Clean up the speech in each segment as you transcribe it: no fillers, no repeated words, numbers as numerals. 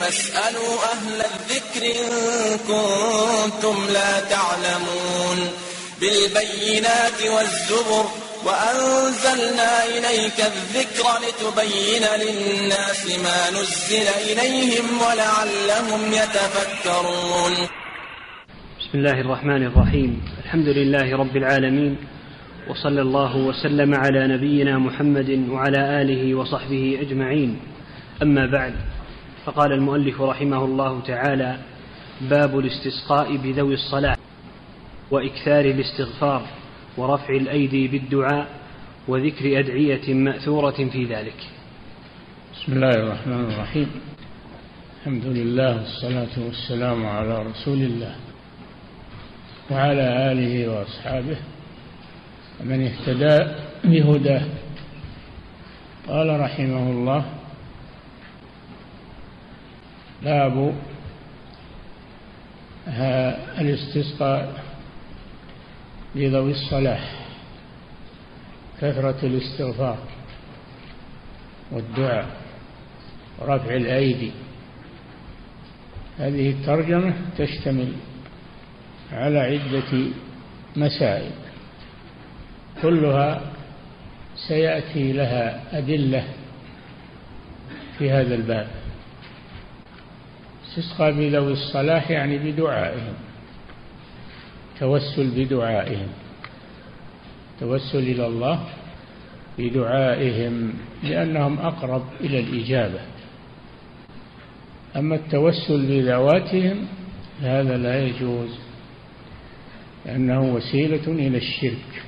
فاسألوا أهل الذكر إن كنتم لا تعلمون بالبينات والزبر وأنزلنا إليك الذكر لتبين للناس ما نزل إليهم ولعلهم يتفكرون. بسم الله الرحمن الرحيم. الحمد لله رب العالمين، وصلى الله وسلم على نبينا محمد وعلى آله وصحبه أجمعين. أما بعد، فقال المؤلف رحمه الله تعالى: باب الاستسقاء بذوي الصلاح وإكثار الاستغفار ورفع الأيدي بالدعاء وذكر أدعية مأثورة في ذلك. بسم الله الرحمن الرحيم. الحمد لله والصلاة والسلام على رسول الله وعلى آله وأصحابه ومن اهتدى بهداه. قال رحمه الله: باب الاستسقاء لذوي الصلاح، كثرة الاستغفار والدعاء ورفع الأيدي. هذه الترجمة تشتمل على عدة مسائل كلها سيأتي لها أدلة في هذا الباب. استسقى بذوي الصلاح يعني بدعائهم، توسل بدعائهم، توسل إلى الله بدعائهم لأنهم أقرب إلى الإجابة. أما التوسل بذواتهم هذا لا يجوز، لأنه وسيلة إلى الشرك.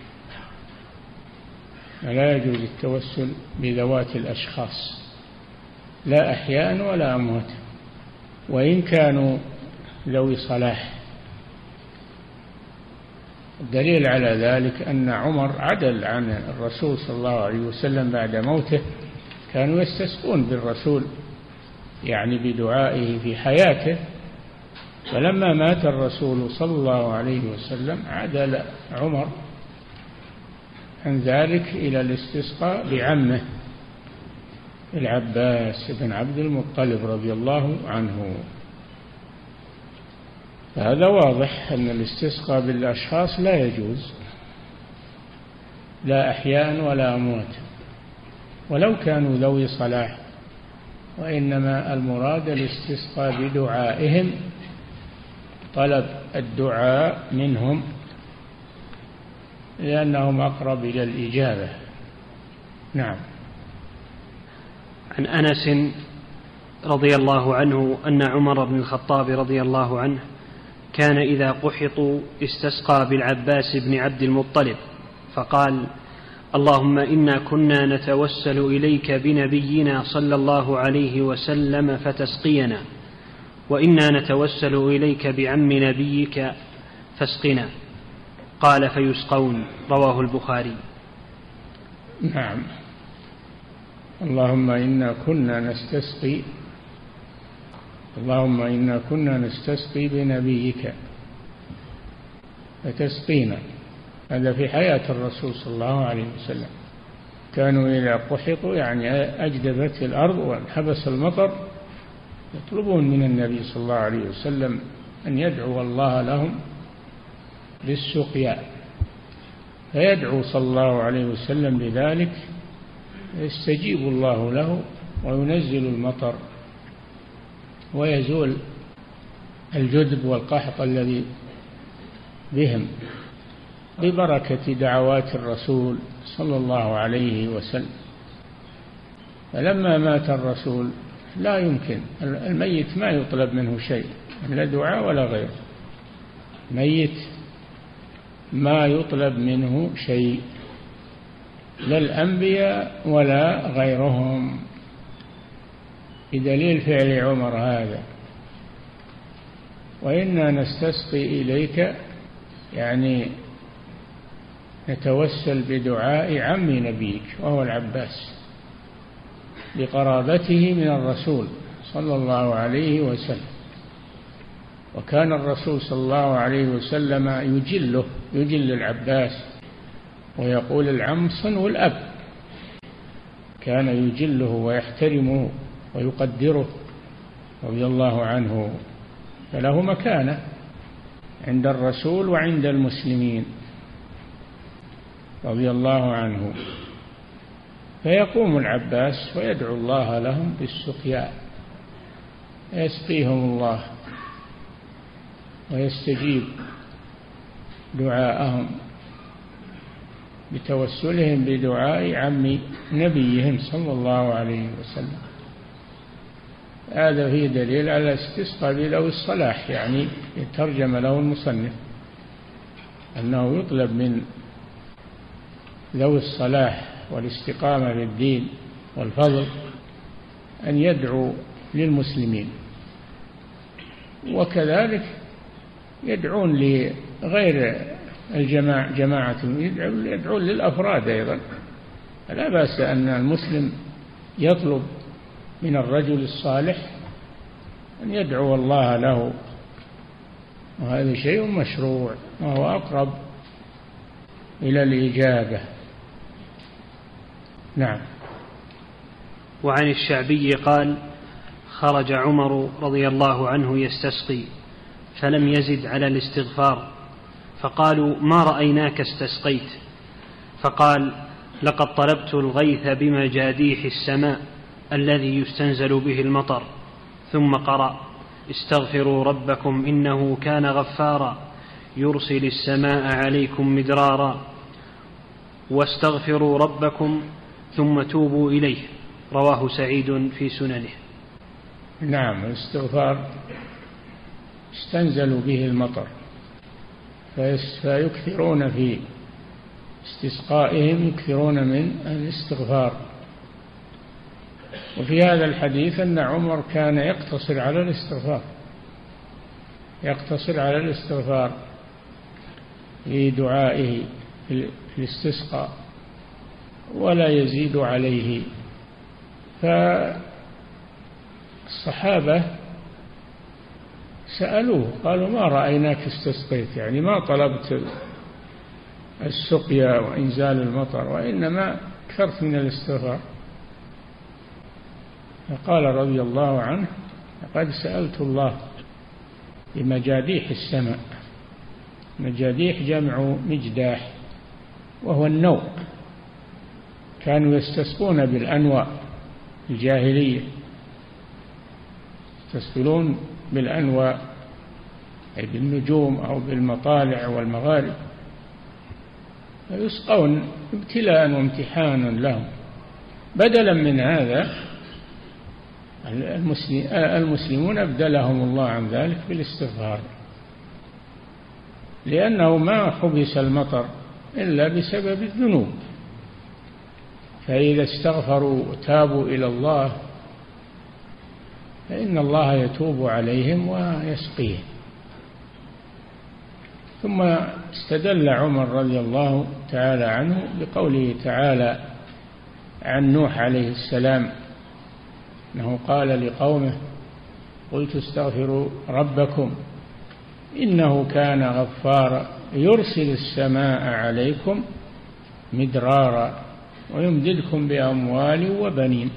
لا يجوز التوسل بذوات الأشخاص، لا أحياء ولا أموات، وإن كانوا ذوي صلاح. الدليل على ذلك أن عمر عدل عن الرسول صلى الله عليه وسلم بعد موته، كانوا يستسقون بالرسول يعني بدعائه في حياته، فلما مات الرسول صلى الله عليه وسلم عدل عمر عن ذلك إلى الاستسقاء بعمه العباس بن عبد المطلب رضي الله عنه. فهذا واضح أن الاستسقاء بالأشخاص لا يجوز، لا أحياء ولا أموات، ولو كانوا ذوي صلاح، وإنما المراد الاستسقاء بدعائهم، طلب الدعاء منهم لأنهم أقرب إلى الإجابة. نعم. عن أنس رضي الله عنه أن عمر بن الخطاب رضي الله عنه كان إذا قحطوا استسقى بالعباس بن عبد المطلب فقال: اللهم إنا كنا نتوسل إليك بنبينا صلى الله عليه وسلم فتسقينا، وإنا نتوسل إليك بعم نبيك فاسقنا. قال: فيسقون. رواه البخاري. نعم. اللهم إنا كنا نستسقي بنبيك فتسقينا. هذا في حياة الرسول صلى الله عليه وسلم، كانوا إذا قحطوا يعني أجدبت الأرض وانحبس المطر يطلبون من النبي صلى الله عليه وسلم أن يدعو الله لهم بالسقيا، فيدعو صلى الله عليه وسلم بذلك يستجيب الله له وينزل المطر ويزول الجدب والقحط الذي بهم ببركة دعوات الرسول صلى الله عليه وسلم. فلما مات الرسول لا يمكن، الميت ما يطلب منه شيء، لا دعاء ولا غيره، ميت ما يطلب منه شيء، لا الأنبياء ولا غيرهم، بدليل فعل عمر هذا. وإنا نستسقي إليك يعني نتوسل بدعاء عم نبيك وهو العباس لقرابته من الرسول صلى الله عليه وسلم، وكان الرسول صلى الله عليه وسلم يجل العباس ويقول العم صنو الأب، كان يجله ويحترمه ويقدره رضي الله عنه، فله مكانة عند الرسول وعند المسلمين رضي الله عنه. فيقوم العباس ويدعو الله لهم بالسقيا، يسقيهم الله ويستجيب دعاءهم بتوسلهم بدعاء عم نبيهم صلى الله عليه وسلم. هذا فيه دليل على استسقاء بذوي الصلاح، يعني ترجم له المصنف أنه يطلب من ذوي الصلاح والاستقامة في الدين والفضل أن يدعوا للمسلمين، وكذلك يدعون لغير جماعة يدعون للأفراد أيضا. لا بأس أن المسلم يطلب من الرجل الصالح أن يدعو الله له، وهذا شيء مشروع وهو أقرب إلى الإجابة. نعم. وعن الشعبي قال: خرج عمر رضي الله عنه يستسقي فلم يزد على الاستغفار، فقالوا: ما رأيناك استسقيت؟ فقال: لقد طلبت الغيث بمجاديح السماء الذي يستنزل به المطر. ثم قرأ: استغفروا ربكم إنه كان غفارا يرسل السماء عليكم مدرارا واستغفروا ربكم ثم توبوا إليه. رواه سعيد في سننه. نعم، الاستغفار استنزل به المطر، فيكثرون في استسقائهم يكثرون من الاستغفار. وفي هذا الحديث أن عمر كان يقتصر على الاستغفار في دعائه في الاستسقاء ولا يزيد عليه. فالصحابة سألوه قالوا: ما رأيناك استسقيت، يعني ما طلبت السقيا وإنزال المطر وإنما كثرت من الاستغفار. فقال رضي الله عنه: لقد سألت الله بمجاديح السماء. مجاديح جمع مجداح وهو النوء، كانوا يستسقون بالأنواء الجاهلية، يستسقون بالأنواء أي بالنجوم أو بالمطالع والمغارب، يسقون ابتلاء وامتحانا لهم. بدلا من هذا المسلمون أبدلهم الله عن ذلك بالاستغفار، لأنه ما حبس المطر إلا بسبب الذنوب، فإذا استغفروا وتابوا إلى الله فإن الله يتوب عليهم ويسقيهم. ثم استدل عمر رضي الله تعالى عنه بقوله تعالى عن نوح عليه السلام أنه قال لقومه: قلت استغفروا ربكم إنه كان غفارا يرسل السماء عليكم مدرارا ويمددكم بأموال وبنين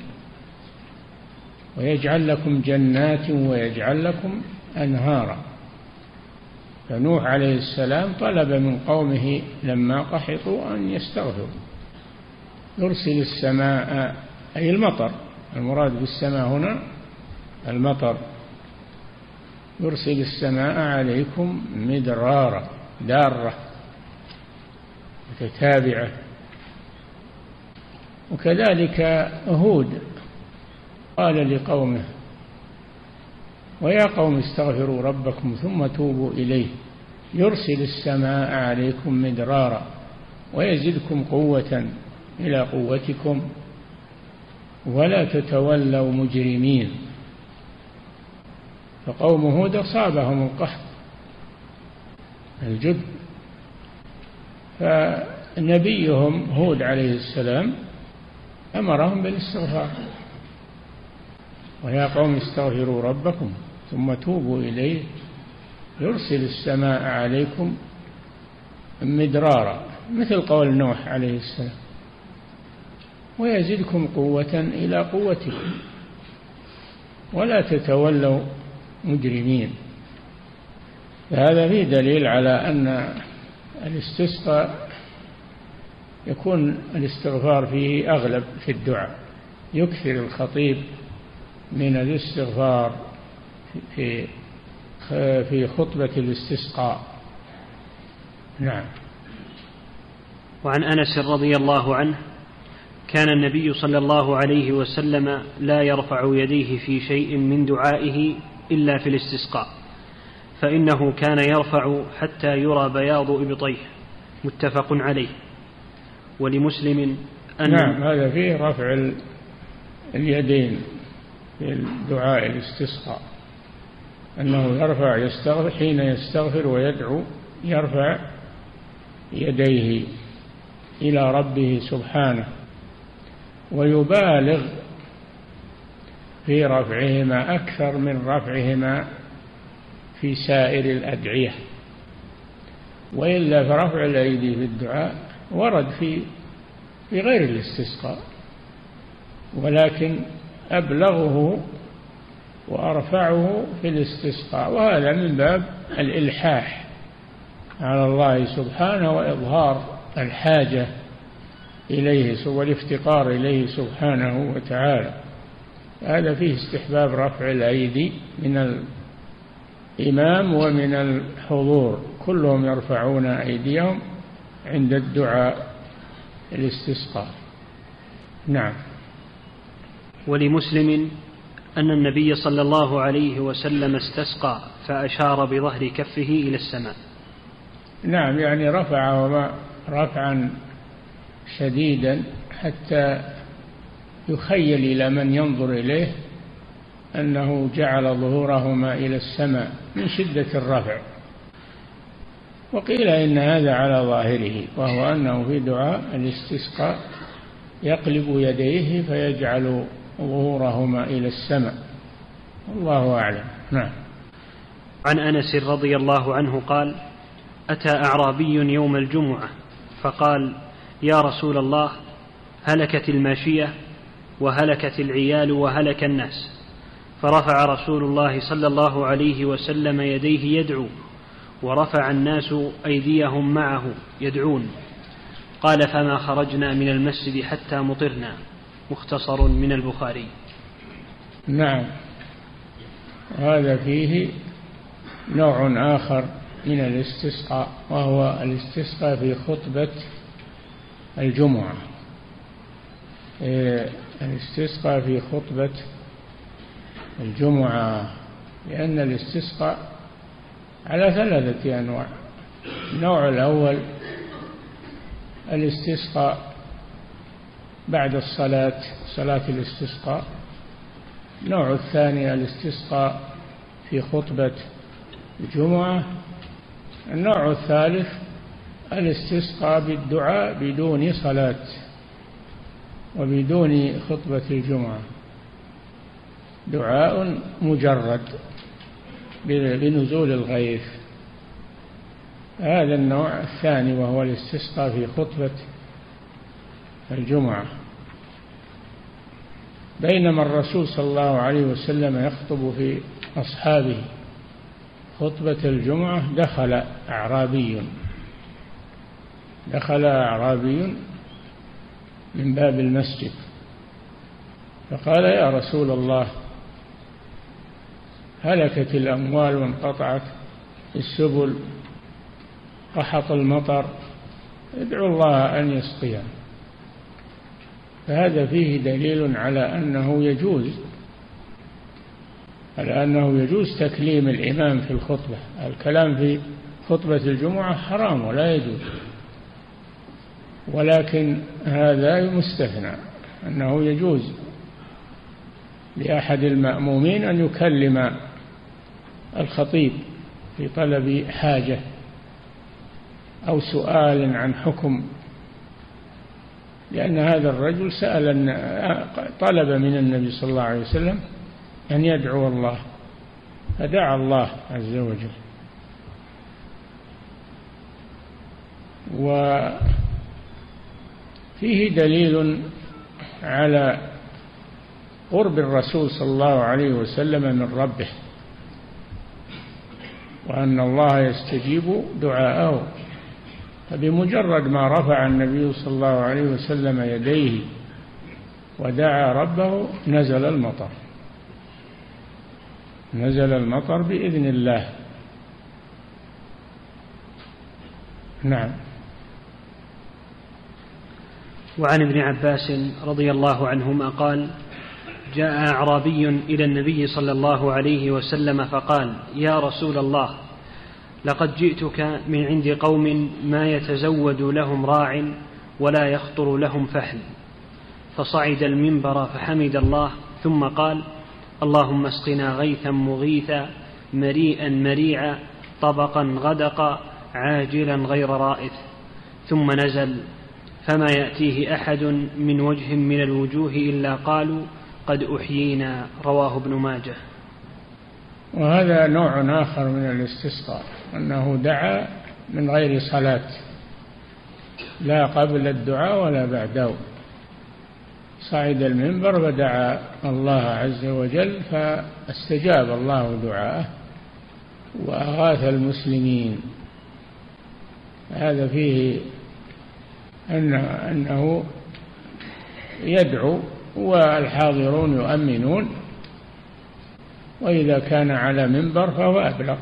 ويجعل لكم جنات ويجعل لكم أنهارا. فنوح عليه السلام طلب من قومه لما قحطوا أن يستغفروا. يرسل السماء أي المطر، المراد بالسماء هنا المطر. يرسل السماء عليكم مدرارا، دارة متتابعة. وكذلك هود قال لقومه: ويا قوم استغفروا ربكم ثم توبوا إليه يرسل السماء عليكم مدرارا ويزدكم قوة إلى قوتكم ولا تتولوا مجرمين. فقوم هود أصابهم القحط الجد، فنبيهم هود عليه السلام أمرهم بالاستغفار: ويا قوم استغفروا ربكم ثم توبوا إليه يرسل السماء عليكم مدرارا، مثل قول نوح عليه السلام، ويزدكم قوة إلى قوتكم. ولا تتولوا مجرمين. فهذا فيه دليل على أن الاستسقاء يكون الاستغفار فيه أغلب في الدعاء، يكثر الخطيب من الاستغفار في خطبة الاستسقاء. نعم. وعن أنس رضي الله عنه: كان النبي صلى الله عليه وسلم لا يرفع يديه في شيء من دعائه إلا في الاستسقاء، فإنه كان يرفع حتى يرى بياض إبطيه. متفق عليه. ولمسلم أن نعم، هذا فيه رفع اليدين في دعاء الاستسقاء، أنه يرفع يستغفر حين يستغفر ويدعو، يرفع يديه إلى ربه سبحانه، ويبالغ في رفعهما أكثر من رفعهما في سائر الأدعية. وإلا فرفع الأيدي في الدعاء ورد في غير الاستسقاء، ولكن أبلغه وأرفعه في الاستسقاء، وهذا من باب الإلحاح على الله سبحانه وإظهار الحاجة إليه والافتقار إليه سبحانه وتعالى. هذا فيه استحباب رفع الأيدي من الإمام ومن الحضور، كلهم يرفعون أيديهم عند الدعاء الاستسقاء. نعم. ولمسلم أن النبي صلى الله عليه وسلم استسقى فأشار بظهر كفه إلى السماء. نعم، يعني رفعهما رفعا شديدا حتى يخيل إلى من ينظر إليه أنه جعل ظهورهما إلى السماء من شدة الرفع. وقيل إن هذا على ظاهره، وهو أنه في دعاء الاستسقاء يقلب يديه فيجعل ظهورهما إلى السماء، والله أعلم. نعم. عن أنس رضي الله عنه قال: أتى أعرابي يوم الجمعة فقال: يا رسول الله، هلكت الماشية وهلكت العيال وهلك الناس. فرفع رسول الله صلى الله عليه وسلم يديه يدعو، ورفع الناس أيديهم معه يدعون. قال: فما خرجنا من المسجد حتى مطرنا. مختصر من البخاري. نعم، هذا فيه نوع آخر من الاستسقاء، وهو الاستسقاء في خطبة الجمعة. الاستسقاء في خطبة الجمعة، لأن الاستسقاء على 3 أنواع. النوع الأول الاستسقاء بعد الصلاة، صلاة الاستسقاء. النوع الثاني الاستسقاء في خطبة الجمعة. النوع الثالث الاستسقاء بالدعاء بدون صلاة وبدون خطبة الجمعة، دعاء مجرد بنزول الغيث. هذا النوع الثاني وهو الاستسقاء في خطبة الجمعة. بينما الرسول صلى الله عليه وسلم يخطب في أصحابه خطبة الجمعة دخل أعرابي من باب المسجد فقال: يا رسول الله، هلكت الأموال وانقطعت السبل، قحط المطر، ادعوا الله أن يسقينا. فهذا فيه دليل على أنه يجوز تكليم الإمام في الخطبة. الكلام في خطبة الجمعة حرام ولا يجوز، ولكن هذا مستثنى، أنه يجوز لأحد المأمومين أن يكلم الخطيب في طلب حاجة أو سؤال عن حكم، لأن هذا الرجل طلب من النبي صلى الله عليه وسلم أن يدعو الله، فدعا الله عز وجل. وفيه دليل على قرب الرسول صلى الله عليه وسلم من ربه، وأن الله يستجيب دعاءه. فبمجرد ما رفع النبي صلى الله عليه وسلم يديه ودعا ربه نزل المطر بإذن الله. نعم. وعن ابن عباس رضي الله عنهما قال: جاء أعرابي إلى النبي صلى الله عليه وسلم فقال: يا رسول الله، لقد جئتك من عند قوم ما يتزود لهم راع ولا يخطر لهم فحل. فصعد المنبر فحمد الله ثم قال: اللهم اسقنا غيثا مغيثا مريئا مريعا طبقا غدقا عاجلا غير رائث. ثم نزل فما يأتيه أحد من وجه من الوجوه إلا قالوا قد أحيينا. رواه ابن ماجه. وهذا نوع آخر من الاستسقاء، أنه دعا من غير صلاة، لا قبل الدعاء ولا بعده. صعد المنبر ودعا الله عز وجل فاستجاب الله دعاءه وأغاث المسلمين. هذا فيه أنه يدعو والحاضرون يؤمنون، وإذا كان على منبر فهو أبلغ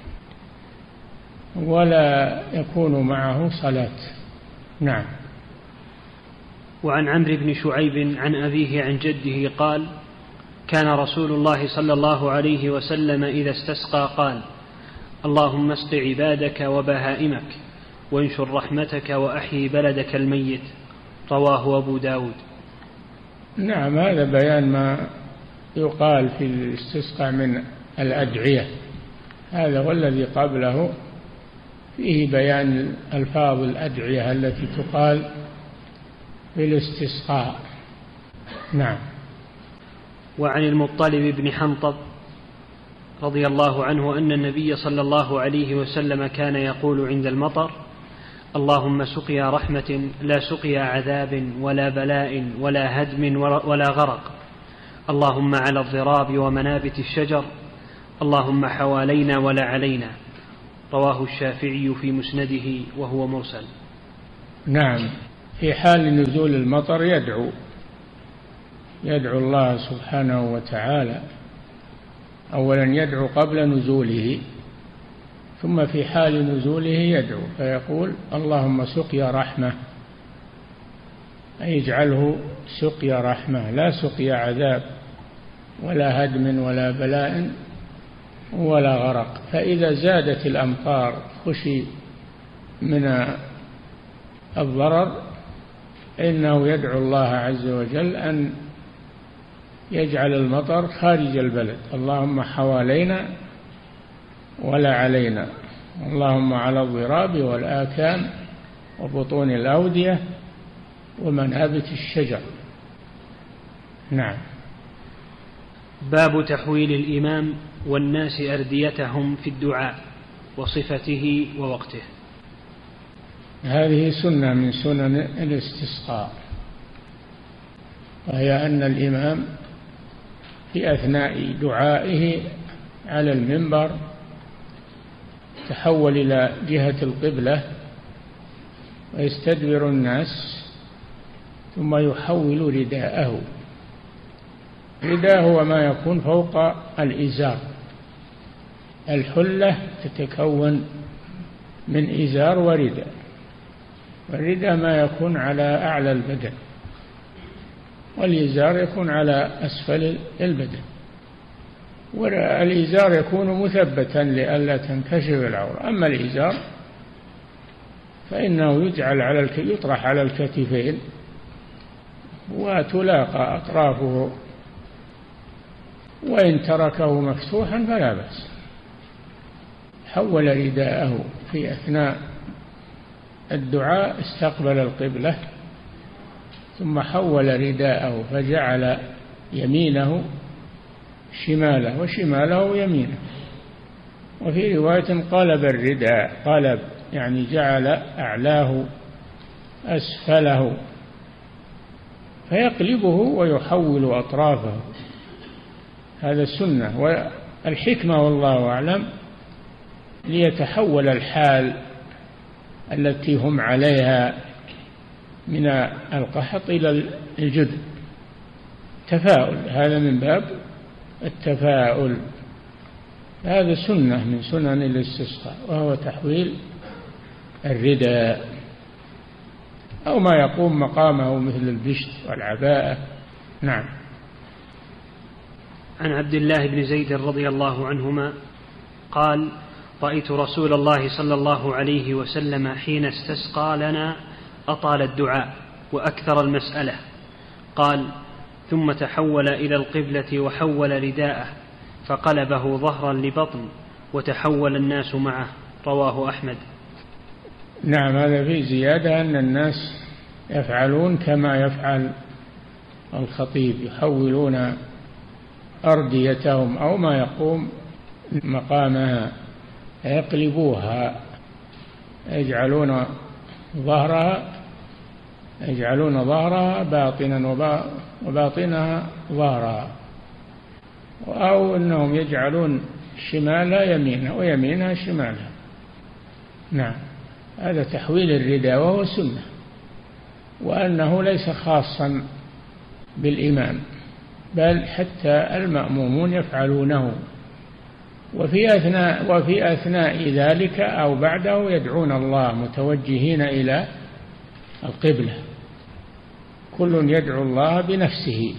ولا يكون معه صلاة. نعم. وعن عمرو بن شعيب عن أبيه عن جده قال: كان رسول الله صلى الله عليه وسلم إذا استسقى قال: اللهم اسق عبادك وبهائمك وانشر رحمتك وأحيي بلدك الميت. رواه أبو داود. نعم. هذا بيان ما يقال في الاستسقاء من الأدعية، هذا والذي قبله فيه بيان ألفاظ الأدعية التي تقال في الاستسقاء. نعم. وعن المطلب بن حنطب رضي الله عنه أن النبي صلى الله عليه وسلم كان يقول عند المطر: اللهم سقيا رحمة لا سقيا عذاب ولا بلاء ولا هدم ولا غرق، اللهم على الضراب ومنابت الشجر، اللهم حوالينا ولا علينا. رواه الشافعي في مسنده وهو مرسل. نعم. في حال نزول المطر يدعو الله سبحانه وتعالى. أولا يدعو قبل نزوله، ثم في حال نزوله يدعو فيقول: اللهم سقيا رحمة، أي اجعله سقيا رحمة لا سقيا عذاب ولا هدم ولا بلاء ولا غرق. فإذا زادت الأمطار خشي من الضرر إنه يدعو الله عز وجل أن يجعل المطر خارج البلد: اللهم حوالينا ولا علينا، اللهم على الضراب والآكام وبطون الأودية ومنابت الشجر. نعم. باب تحويل الإمام والناس أرديتهم في الدعاء وصفته ووقته. هذه سنة من سنن الاستسقاء، وهي أن الإمام في أثناء دعائه على المنبر تحول إلى جهة القبلة ويستدبر الناس، ثم يحول رداءه. رداء هو ما يكون فوق الإزار. الحلة تتكون من إزار ورداء، والرداء ما يكون على أعلى البدن، والإزار يكون على أسفل البدن. والإزار يكون مثبتا لئلا تنكشف العورة. أما الإزار فإنه يطرح على الكتفين وتلاقى أطرافه، وإن تركه مفتوحا فلا بأس. حول رداءه في أثناء الدعاء، استقبل القبلة، ثم حول رداءه فجعل يمينه شماله وشماله يمينه. وفي رواية قلب الرداء، قلب يعني جعل أعلاه أسفله. فيقلبه ويحول أطرافه، هذا السنة. والحكمة والله أعلم ليتحول الحال التي هم عليها من القحط إلى الجدب، تفاؤل، هذا من باب التفاؤل. هذا سنة من سنن الاستسقاء، وهو تحويل الرداء أو ما يقوم مقامه مثل البشت والعباءة. نعم. عن عبد الله بن زيد رضي الله عنهما قال: رأيت رسول الله صلى الله عليه وسلم حين استسقى لنا أطال الدعاء وأكثر المسألة. قال: ثم تحول إلى القبلة وحول رداءه فقلبه ظهرا لبطن وتحول الناس معه. رواه أحمد. نعم، هذا فيه زيادة أن الناس يفعلون كما يفعل الخطيب، يحولون أرديتهم أو ما يقوم مقامها، يقلبوها، يجعلون ظهرها باطنا وباطنها ظهرها، أو أنهم يجعلون شمالها يمينها ويمينها شمالها. نعم، هذا تحويل الرداء وهو سنة، وأنه ليس خاصا بالإمام بل حتى المأمومون يفعلونه، وفي أثناء ذلك أو بعده يدعون الله متوجهين إلى القبلة، كل يدعو الله بنفسه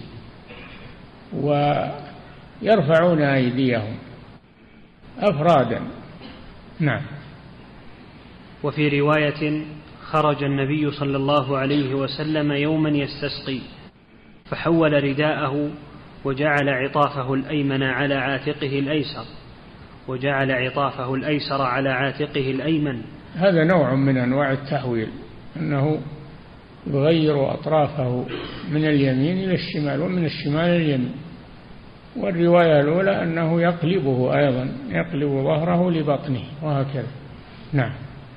ويرفعون أيديهم أفرادا. نعم. وفي رواية: خرج النبي صلى الله عليه وسلم يوما يستسقي فحول رداءه وجعل عطافه الأيمن على عاتقه الأيسر وجعل عطافه الأيسر على عاتقه الأيمن. هذا نوع من أنواع التحويل، أنه يغير أطرافه من اليمين إلى الشمال ومن الشمال إلى اليمين. والرواية الأولى أنه يقلبه أيضا، يقلب ظهره لبطنه وهكذا. نعم.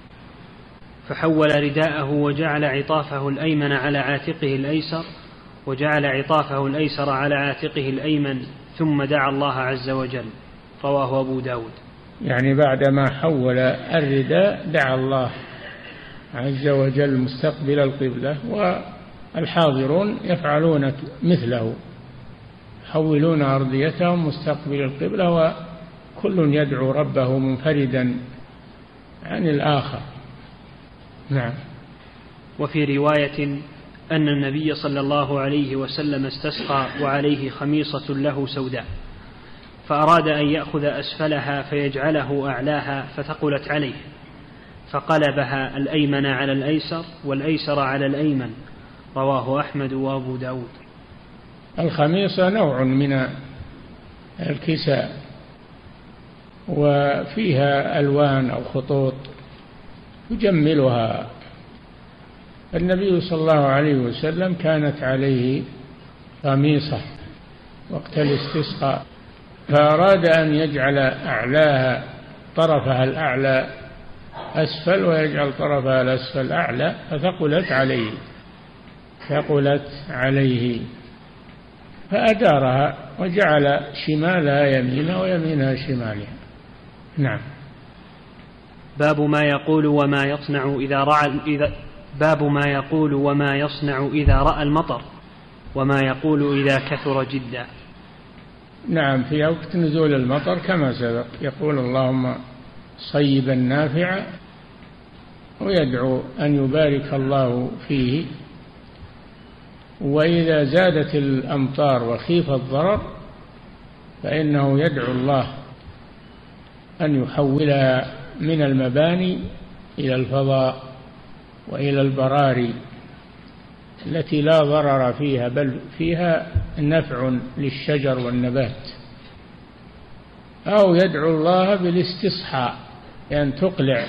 فحول رداءه وجعل عطافه الأيمن على عاتقه الأيسر وجعل عطافه الأيسر على عاتقه الأيمن ثم دعا الله عز وجل. رواه أبو داود. يعني بعدما حول الرداء دعا الله عز وجل مستقبل القبلة، والحاضرون يفعلون مثله، يحولون أرضيتهم مستقبل القبلة، وكل يدعو ربه منفردا عن الآخر. نعم. وفي رواية أن النبي صلى الله عليه وسلم استسقى وعليه خميصة له سوداء، فأراد أن يأخذ أسفلها فيجعله أعلاها فثقلت عليه، فقلبها الأيمن على الأيسر والأيسر على الأيمن. رواه أحمد وأبو داود. الخميصة نوع من الكساء، وفيها ألوان أو خطوط يجملها. النبي صلى الله عليه وسلم كانت عليه خميصة وقت الاستسقاء، فأراد أن يجعل أعلاها طرفها الأعلى أسفل ويجعل طرفها الأسفل أعلى، فثقلت عليه فأدارها وجعل شمالها يمينها ويمينها شمالها. نعم. باب ما يقول وما يصنع إذا رأى المطر وما يقول إذا كثر جدا. نعم، في وقت نزول المطر كما سبق يقول اللهم صيبا نافعا، ويدعو أن يبارك الله فيه. وإذا زادت الأمطار وخيف الضرر فإنه يدعو الله أن يحولها من المباني إلى الفضاء وإلى البراري التي لا ضرر فيها بل فيها نفع للشجر والنبات. أو يدعو الله بالاستصحاء، يعني تقلع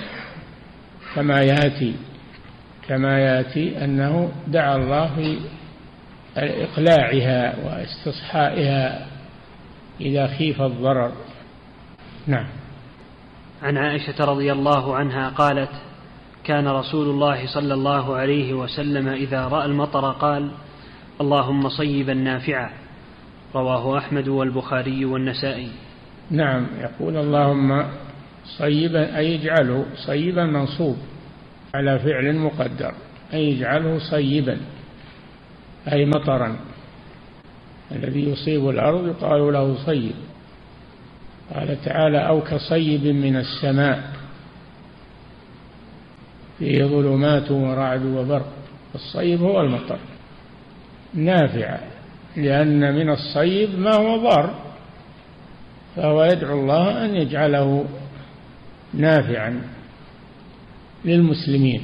كما يأتي أنه دعا الله في إقلاعها واستصحائها إذا خيف الضرر. نعم. عن عائشة رضي الله عنها قالت: كان رسول الله صلى الله عليه وسلم إذا رأى المطر قال: اللهم صيبا نافعا، رواه أحمد والبخاري والنسائي. نعم، يقول اللهم صيبا أي اجعله صيبا منصوب على فعل مقدر، أي اجعله صيبا أي مطرا، الذي يصيب الأرض يقال له صيب. قال تعالى أو كصيب من السماء فيه ظلمات ورعد وبرق. الصيب هو المطر نافع، لأن من الصيب ما هو ضار، فهو يدعو الله أن يجعله نافعا للمسلمين.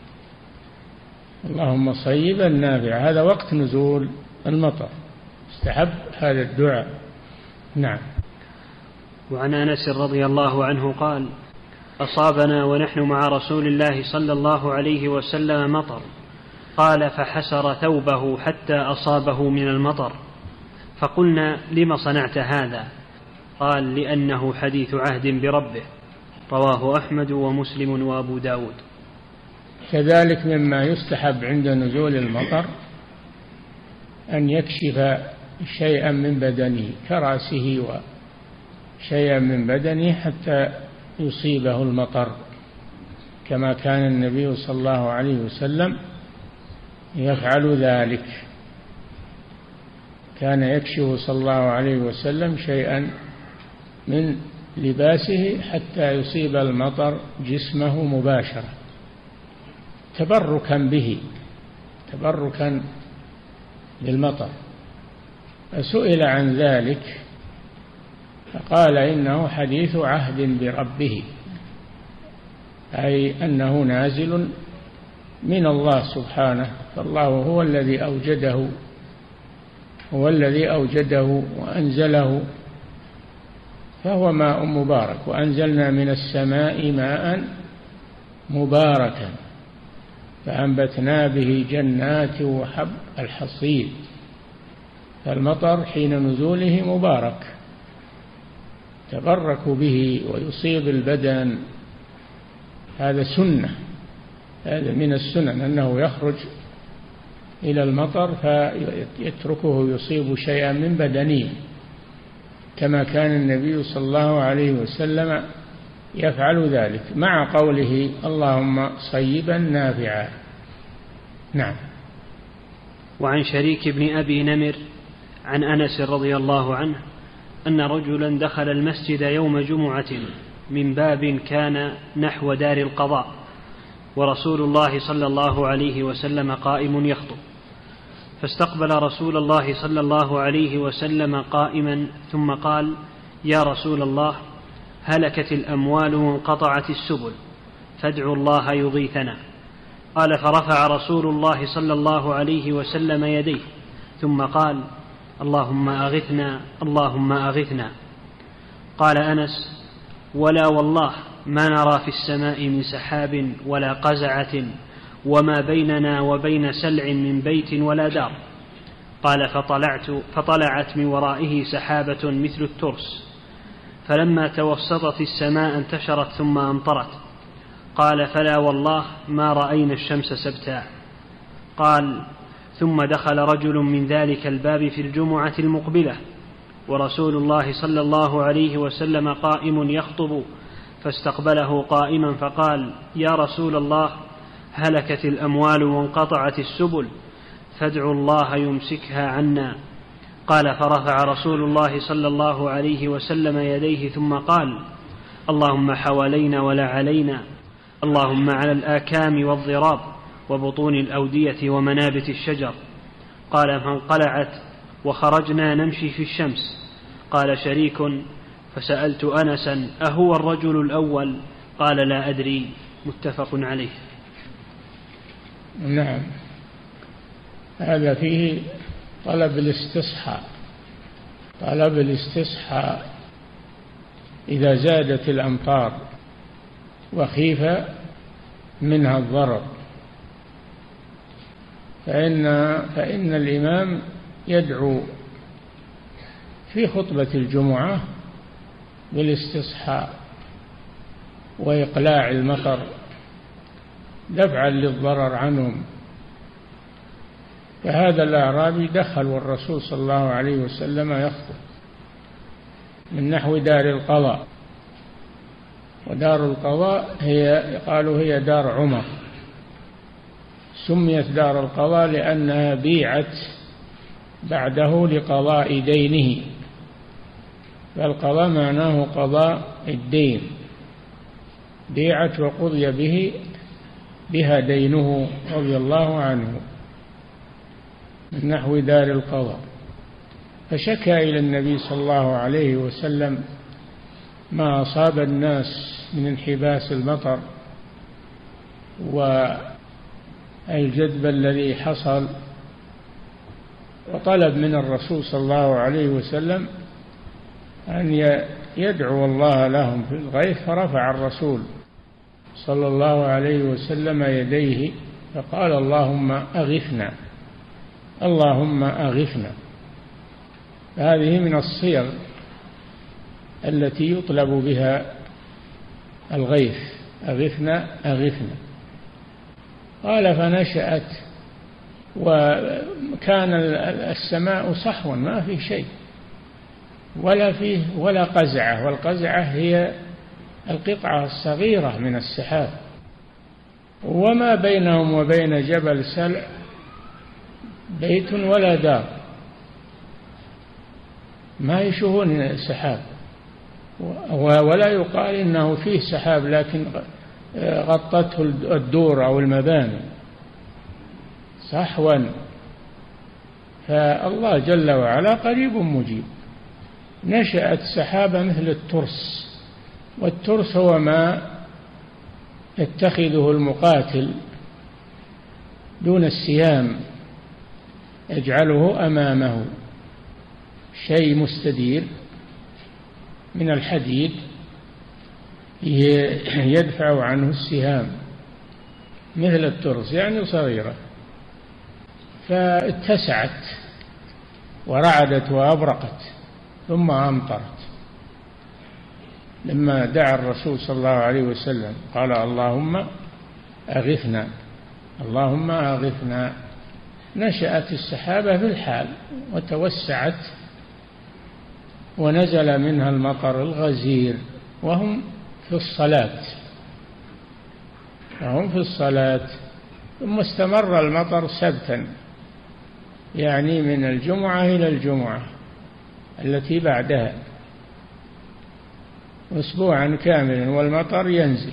اللهم صيبا نافعا، هذا وقت نزول المطر، استحب هذا الدعاء. نعم. وعن أنس رضي الله عنه قال أصابنا ونحن مع رسول الله صلى الله عليه وسلم مطر، قال فحسر ثوبه حتى أصابه من المطر، فقلنا لم صنعت هذا؟ قال لأنه حديث عهد بربه، رواه أحمد ومسلم وأبو داود. كذلك مما يستحب عند نزول المطر أن يكشف شيئا من بدنه كرأسه وشيئا من بدنه حتى يصيبه المطر، كما كان النبي صلى الله عليه وسلم يفعل ذلك. كان يكشف صلى الله عليه وسلم شيئا من لباسه حتى يصيب المطر جسمه مباشرة، تبركا به، تبركا بالمطر. فسئل عن ذلك فقال إنه حديث عهد بربه، أي أنه نازل من الله سبحانه، فالله هو الذي أوجده وأنزله، فهو ماء مبارك. وأنزلنا من السماء ماء مباركا فأنبتنا به جنات وحب الحصيد. فالمطر حين نزوله مبارك، تبرك به ويصيب البدن. هذا سنة، هذا من السنن أنه يخرج إلى المطر فيتركه يصيب شيئا من بدنه، كما كان النبي صلى الله عليه وسلم يفعل ذلك، مع قوله اللهم صيبا نافعا. نعم. وعن شريك بن أبي نمر عن أنس رضي الله عنه أن رجلا دخل المسجد يوم جمعة من باب كان نحو دار القضاء، ورسول الله صلى الله عليه وسلم قائم يخطب، فاستقبل رسول الله صلى الله عليه وسلم قائما ثم قال يا رسول الله هلكت الأموال وانقطعت السبل، فادعوا الله يغيثنا. قال فرفع رسول الله صلى الله عليه وسلم يديه ثم قال اللهم أغثنا اللهم أغثنا. قال أنس ولا والله ما نرى في السماء من سحاب ولا قزعة وما بيننا وبين سلع من بيت ولا دار. قال فطلعت من ورائه سحابة مثل الترس، فلما توسطت السماء انتشرت ثم أمطرت. قال فلا والله ما رأينا الشمس سبتا. قال ثم دخل رجل من ذلك الباب في الجمعة المقبلة ورسول الله صلى الله عليه وسلم قائم يخطب، فاستقبله قائما فقال يا رسول الله هلكت الأموال وانقطعت السبل، فادعوا الله يمسكها عنا. قال فرفع رسول الله صلى الله عليه وسلم يديه ثم قال اللهم حوالينا ولا علينا، اللهم على الآكام والضراب وبطون الأودية ومنابت الشجر. قال فانقلعت وخرجنا نمشي في الشمس. قال شريك فسألت أنسا أهو الرجل الأول؟ قال لا أدري. متفق عليه. نعم. هذا فيه طلب الاستصحاء إذا زادت الأمطار وخيف منها الضرر، فإن الإمام يدعو في خطبة الجمعة بالاستصحاء وإقلاع المطر دفعا للضرر عنهم. فهذا الأعرابي دخل والرسول صلى الله عليه وسلم يخطب من نحو دار القضاء، ودار القضاء قالوا هي دار عمر، سميت دار القضاء لأنها بيعت بعده لقضاء دينه، فالقضاء معناه قضاء الدين، بيعت وقضي بها دينه رضي الله عنه من نحو دار القضاء. فشكى إلى النبي صلى الله عليه وسلم ما أصاب الناس من انحباس المطر والجدب الذي حصل، وطلب من الرسول صلى الله عليه وسلم أن يدعو الله لهم في الغيث، فرفع الرسول صلى الله عليه وسلم يديه فقال اللهم أغثنا، اللهم أغثنا. هذه من الصيغ التي يطلب بها الغيث، أغثنا أغثنا. قال فنشأت، وكان السماء صحوا ما في شيء ولا قزعة، والقزعة هي القطعة الصغيرة من السحاب، وما بينهم وبين جبل سلع بيت ولا دار، ما يشوفون سحاب، ولا يقال إنه فيه سحاب لكن غطته الدور أو المباني صحوا. فالله جل وعلا قريب مجيب. نشأت سحابة مثل الترس، والترس هو ما يتخذه المقاتل دون السهام، يجعله أمامه شيء مستدير من الحديد يدفع عنه السهام، مثل الترس يعني صغيرة، فاتسعت ورعدت وأبرقت ثم أمطرت. لما دعا الرسول صلى الله عليه وسلم قال اللهم أغثنا، اللهم أغثنا، نشأت السحابة في الحال وتوسعت ونزل منها المطر الغزير وهم في الصلاة، ثم استمر المطر سبتا، يعني من الجمعة إلى الجمعة التي بعدها، أسبوعا كاملا والمطر ينزل.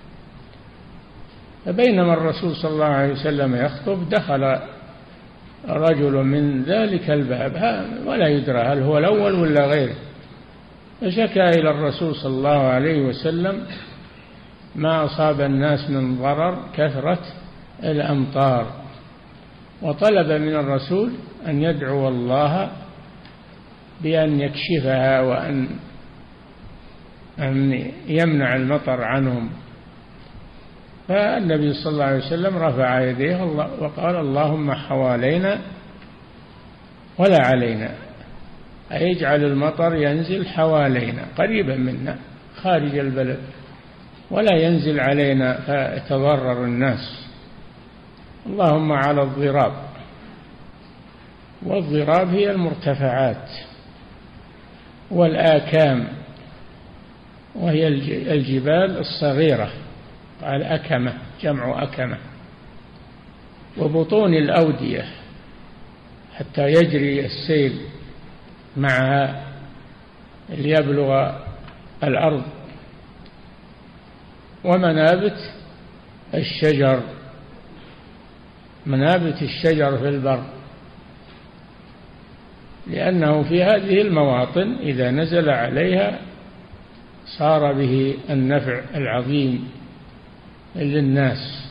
فبينما الرسول صلى الله عليه وسلم يخطب دخل رجل من ذلك الباب ولا يدرى هل هو الأول ولا غيره، فشكى إلى الرسول صلى الله عليه وسلم ما أصاب الناس من ضرر كثرة الأمطار، وطلب من الرسول أن يدعو الله بأن يكشفها وأن يمنع المطر عنهم. فالنبي صلى الله عليه وسلم رفع يديه وقال اللهم حوالينا ولا علينا، أي يجعل المطر ينزل حوالينا قريبا منا خارج البلد، ولا ينزل علينا فيتضرر الناس. اللهم على الضراب، والضراب هي المرتفعات والآكام، وهي الجبال الصغيرة، قال أكمة جمع أكمة، وبطون الأودية حتى يجري السيل معها ليبلغ الأرض، ومنابت الشجر، منابت الشجر في البر، لأنه في هذه المواطن إذا نزل عليها صار به النفع العظيم للناس،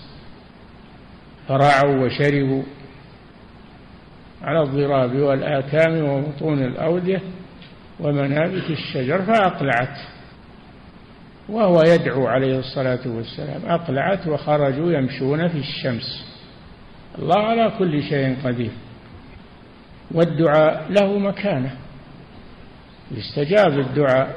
فرعوا وشربوا. على الضراب والآكام وبطون الأودية ومنابت الشجر، فأقلعت، وهو يدعو عليه الصلاة والسلام، أقلعت وخرجوا يمشون في الشمس. الله على كل شيء قدير، والدعاء له مكانة، يستجاب الدعاء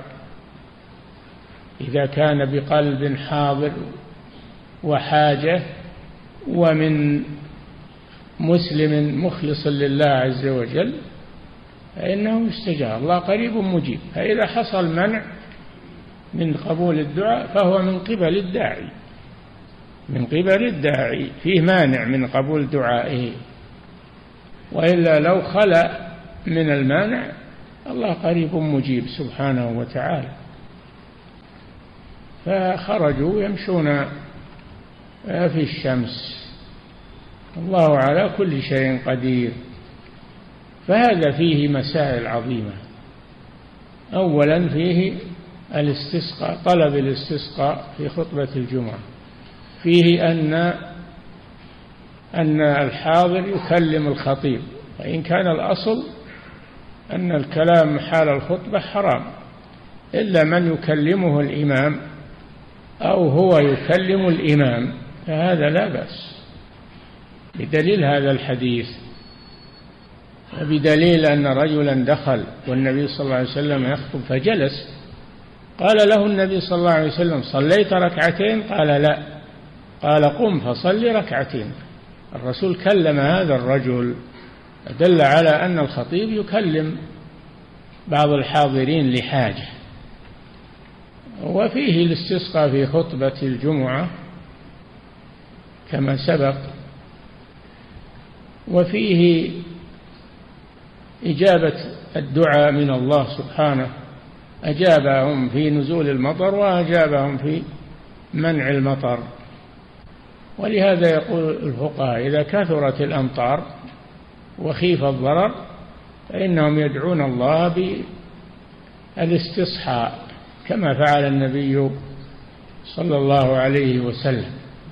إذا كان بقلب حاضر وحاجة ومن مسلم مخلص لله عز وجل فإنه يستجاب. الله قريب مجيب. فإذا حصل منع من قبول الدعاء فهو من قبل الداعي، من قبل الداعي فيه مانع من قبول دعائه، وإلا لو خلأ من المانع الله قريب مجيب سبحانه وتعالى. فخرجوا يمشون في الشمس، الله على كل شيء قدير. فهذا فيه مسائل عظيمة. أولا فيه الاستسقاء، طلب الاستسقاء في خطبة الجمعة، فيه أن الحاضر يكلم الخطيب، وإن كان الأصل أن الكلام حال الخطبة حرام، إلا من يكلمه الإمام أو هو يكلم الإمام فهذا لا بأس، بدليل هذا الحديث، بدليل أن رجلا دخل والنبي صلى الله عليه وسلم يخطب فجلس، قال له النبي صلى الله عليه وسلم: صليت ركعتين؟ قال: لا. قال: قم فصل ركعتين. الرسول كلم هذا الرجل، دل على أن الخطيب يكلم بعض الحاضرين لحاجة. وفيه الاستسقاء في خطبة الجمعة كما سبق، وفيه إجابة الدعاء من الله سبحانه، أجابهم في نزول المطر وأجابهم في منع المطر. ولهذا يقول الفقهاء: إذا كثرت الأمطار وخيف الضرر فإنهم يدعون الله بالاستصحاء كما فعل النبي صلى الله عليه وسلم.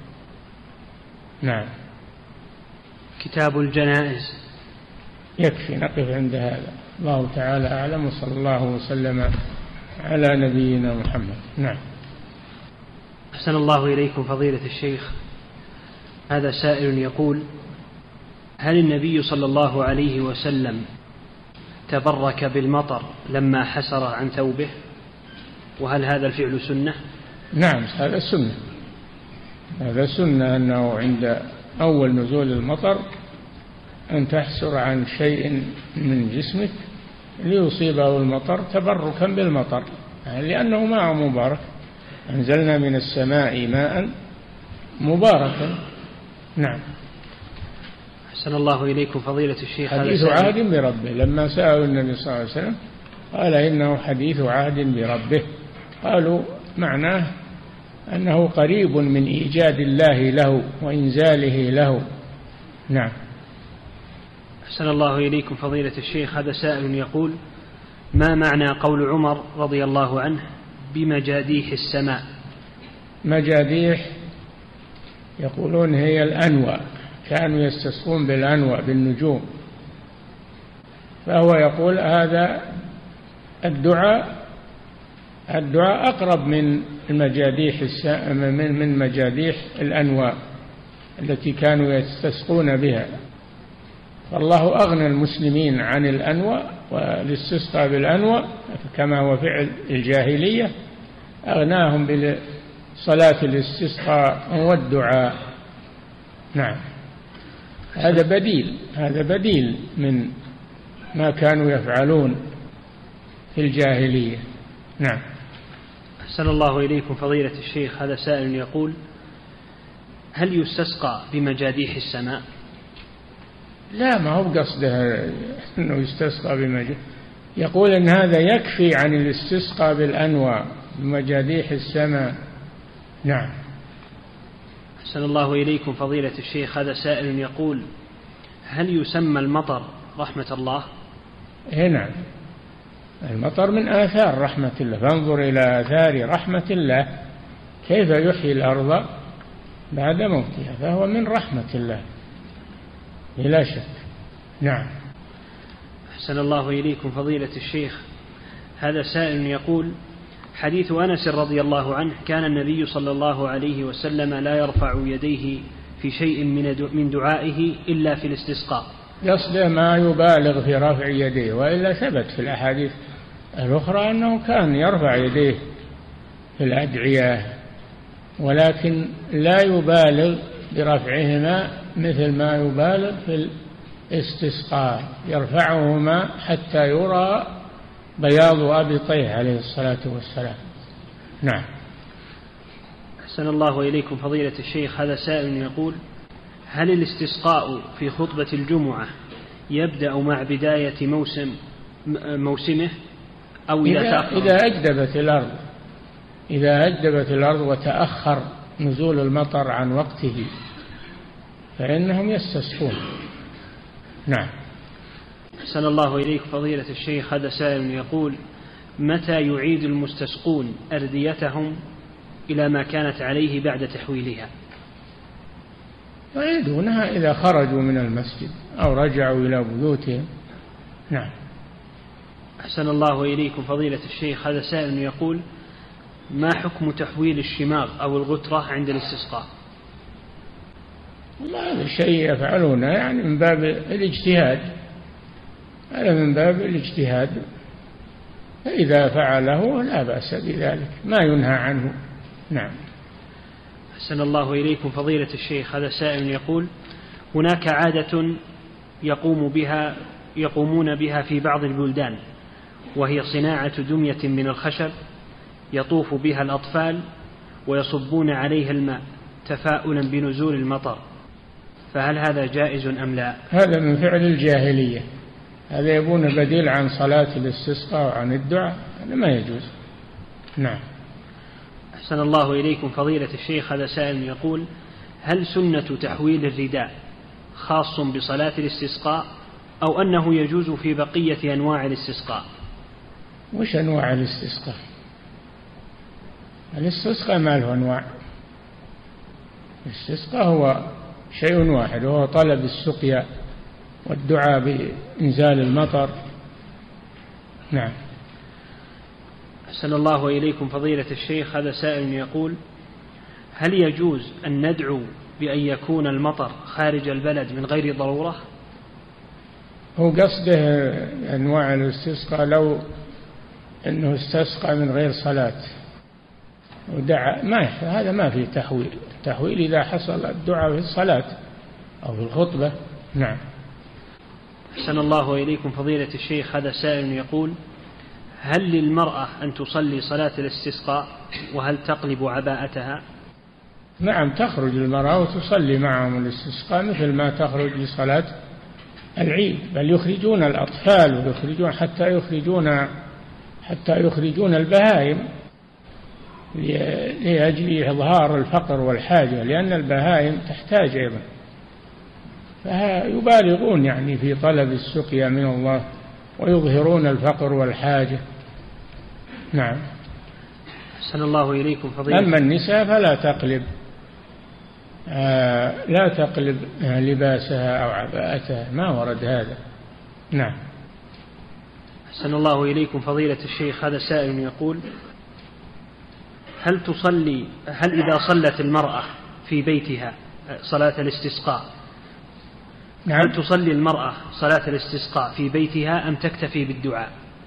نعم. كتاب الجنائز. يكفي نقف عند هذا. الله تعالى أعلم، وصلى الله وسلم على نبينا محمد. نعم. أحسن الله إليكم فضيلة الشيخ. هذا سائل يقول: هل النبي صلى الله عليه وسلم تبرك بالمطر لما حسر عن ثوبه؟ وهل هذا الفعل سنة؟ نعم، هذا سنة. هذا سنة، أنه عند أول نزول المطر أن تحسر عن شيء من جسمك ليصيبه المطر تبركا بالمطر، لأنه ماء مبارك، أنزلنا من السماء ماء مباركا. نعم. أحسن الله إليكم فضيلة الشيخ. حديث عهد بربه، لما سألوا النبي صلى الله عليه وسلم قال: إنه حديث عهد بربه. قالوا معناه أنه قريب من إيجاد الله له وإنزاله له. نعم. أحسن الله إليكم فضيلة الشيخ. هذا سائل يقول: ما معنى قول عمر رضي الله عنه بمجاديح السماء؟ مجاديح يقولون هي الأنواء، كانوا يستسقون بالأنواء بالنجوم، فهو يقول هذا الدعاء أقرب من مجاديح الأنواء التي كانوا يستسقون بها. فالله أغنى المسلمين عن الأنواء والاستسقاء بالأنواء كما هو فعل الجاهلية، أغناهم بصلاة الاستسقاء والدعاء. نعم. هذا بديل من ما كانوا يفعلون في الجاهلية. نعم. أحسن الله إليكم فضيلة الشيخ. هذا سائل يقول: هل يستسقى بمجاديح السماء؟ لا، ما هو قصده أنه يستسقى بمجاديح، يقول أن هذا يكفي عن الاستسقاء بالأنواع بمجاديح السماء. نعم. أحسن الله إليكم فضيلة الشيخ. هذا سائل يقول: هل يسمى المطر رحمة الله؟ نعم، المطر من آثار رحمة الله، فانظر إلى آثار رحمة الله كيف يحيي الأرض بعد موتها، فهو من رحمة الله بلا شك. نعم. أحسن الله إليكم فضيلة الشيخ. هذا سائل يقول: حديث أنس رضي الله عنه: كان النبي صلى الله عليه وسلم لا يرفع يديه في شيء من دعائه إلا في الاستسقاء. يصدق ما يبالغ في رفع يديه، وإلا ثبت في الأحاديث الأخرى أنه كان يرفع يديه في الأدعية، ولكن لا يبالغ برفعهما مثل ما يبالغ في الاستسقاء، يرفعهما حتى يرى بياض أبطيه عليه الصلاة والسلام. نعم. أحسن الله إليكم فضيلة الشيخ، هذا سائل يقول: هل الاستسقاء في خطبة الجمعة يبدأ مع بداية موسمه أو إذا تأخر؟ إذا أجدبت الأرض وتأخر نزول المطر عن وقته فإنهم يستسقون. نعم. أحسن الله إليك فضيلة الشيخ، هذا سائل يقول: متى يعيد المستسقون أرديتهم إلى ما كانت عليه بعد تحويلها؟ يعيدونها إذا خرجوا من المسجد أو رجعوا إلى بيوتهم. نعم. أحسن الله إليكم فضيلة الشيخ، هذا سائل يقول: ما حكم تحويل الشماغ أو الغترة عند الاستسقاء؟ هذا الشيء يفعلونه يعني من باب الاجتهاد، هذا من باب الاجتهاد، فإذا فعله لا بأس بذلك، ما ينهى عنه. نعم. أحسن الله إليكم فضيلة الشيخ، هذا سائل يقول: هناك عادة يقومون بها في بعض البلدان، وهي صناعة دمية من الخشب يطوف بها الأطفال ويصبون عليها الماء تفاؤلا بنزول المطر، فهل هذا جائز أم لا؟ هذا من فعل الجاهلية، هذا يبون بديل عن صلاة الاستسقاء وعن الدعاء، هذا ما يجوز. نعم. أحسن الله إليكم فضيلة الشيخ، هذا سائل يقول: هل سنة تحويل الرداء خاص بصلاة الاستسقاء أو أنه يجوز في بقية أنواع الاستسقاء؟ وش أنواع الاستسقاء؟ الاستسقاء ما له أنواع، الاستسقاء هو شيء واحد، وهو طلب السقيا والدعاء بإنزال المطر. نعم. أحسن الله إليكم فضيلة الشيخ، هذا سائل يقول: هل يجوز أن ندعو بأن يكون المطر خارج البلد من غير ضرورة؟ هو قصده أنواع الاستسقاء لو أنه استسقى من غير صلاة ودعا، هذا ما فيه تحويل. التحويل إذا حصل الدعاء في الصلاة أو في الخطبة. نعم. أحسن الله إليكم فضيلة الشيخ، هذا سائل يقول: هل للمرأة أن تصلي صلاة الاستسقاء وهل تقلب عباءتها؟ نعم، تخرج المرأة وتصلي معهم الاستسقاء مثل ما تخرج لصلاة العيد، بل يخرجون الأطفال ويخرجون حتى يخرجون البهائم لأجل إظهار الفقر والحاجة، لأن البهائم تحتاج أيضا، فيبالغون يعني في طلب السقيا من الله ويظهرون الفقر والحاجة. نعم. أحسن الله إليكم فضيلة. أما النساء فلا تقلب لا تقلب لباسها أو عباءتها، ما ورد هذا. نعم. أحسن الله إليكم فضيلة الشيخ، هذا سائل يقول: هل إذا صلت المرأة في بيتها صلاة الاستسقاء، نعم، هل تصلي المرأة صلاة الاستسقاء في بيتها أم تكتفي بالدعاء؟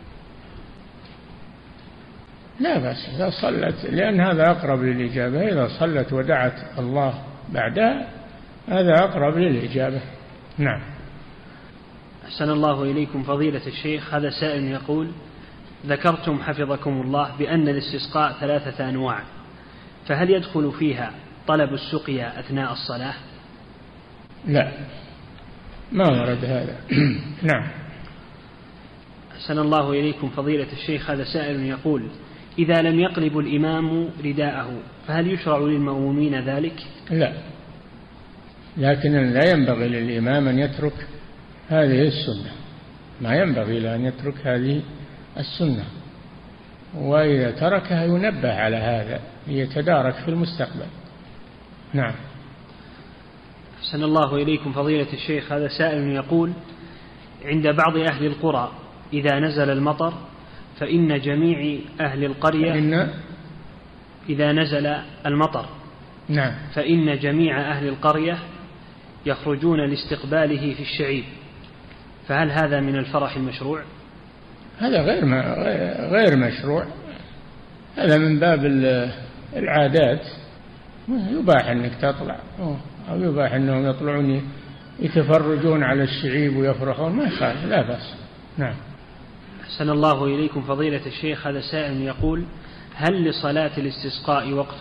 لا بأس إذا صلت، لأن هذا أقرب للإجابة، إذا صلت ودعت الله بعدها هذا أقرب للإجابة. نعم. أحسن الله إليكم فضيلة الشيخ، هذا سائل يقول: ذكرتم حفظكم الله بأن الاستسقاء 3 أنواع، فهل يدخل فيها طلب السقيا أثناء الصلاة؟ لا، ما ورد هذا. نعم. أحسن الله إليكم فضيلة الشيخ، هذا سائل يقول: إذا لم يقلب الإمام رداءه فهل يشرع للمأمومين ذلك؟ لا، لكن لا ينبغي للإمام أن يترك هذه السنة، ما ينبغي له أن يترك هذه السنة، وإذا تركها ينبه على هذا ليتدارك في المستقبل. نعم. أحسن الله إليكم فضيلة الشيخ، هذا سائل يقول: عند بعض أهل القرى إذا نزل المطر فإن جميع أهل القرية إذا نزل المطر، نعم، فإن جميع أهل القرية يخرجون لاستقباله في الشعيب، فهل هذا من الفرح المشروع؟ هذا غير مشروع، هذا من باب العادات يباح أنك تطلع، أو يباح أنهم يطلعون يتفرجون على الشعيب ويفرحون، ما يخالف، لا بأس. نعم. أحسن الله إليكم فضيلة الشيخ، هذا سائل يقول: هل لصلاة الاستسقاء وقت؟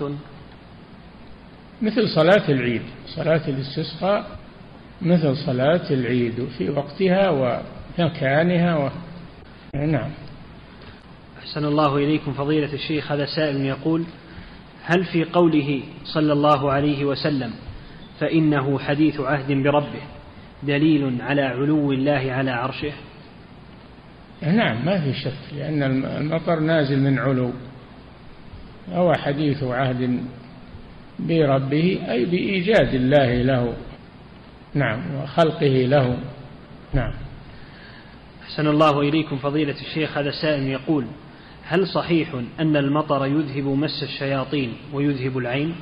مثل صلاة العيد، صلاة الاستسقاء مثل صلاة العيد في وقتها ومكانها نعم. أحسن الله إليكم فضيلة الشيخ، هذا سائل يقول: هل في قوله صلى الله عليه وسلم فإنه حديث عهد بربه دليل على علو الله على عرشه؟ نعم، ما في شك، لأن المطر نازل من علو، هو حديث عهد بربه أي بإيجاد الله له، نعم، وخلقه له. نعم. أحسن الله إليكم فضيلة الشيخ، هذا سائل يقول: هل صحيح أن المطر يذهب مس الشياطين ويذهب العين؟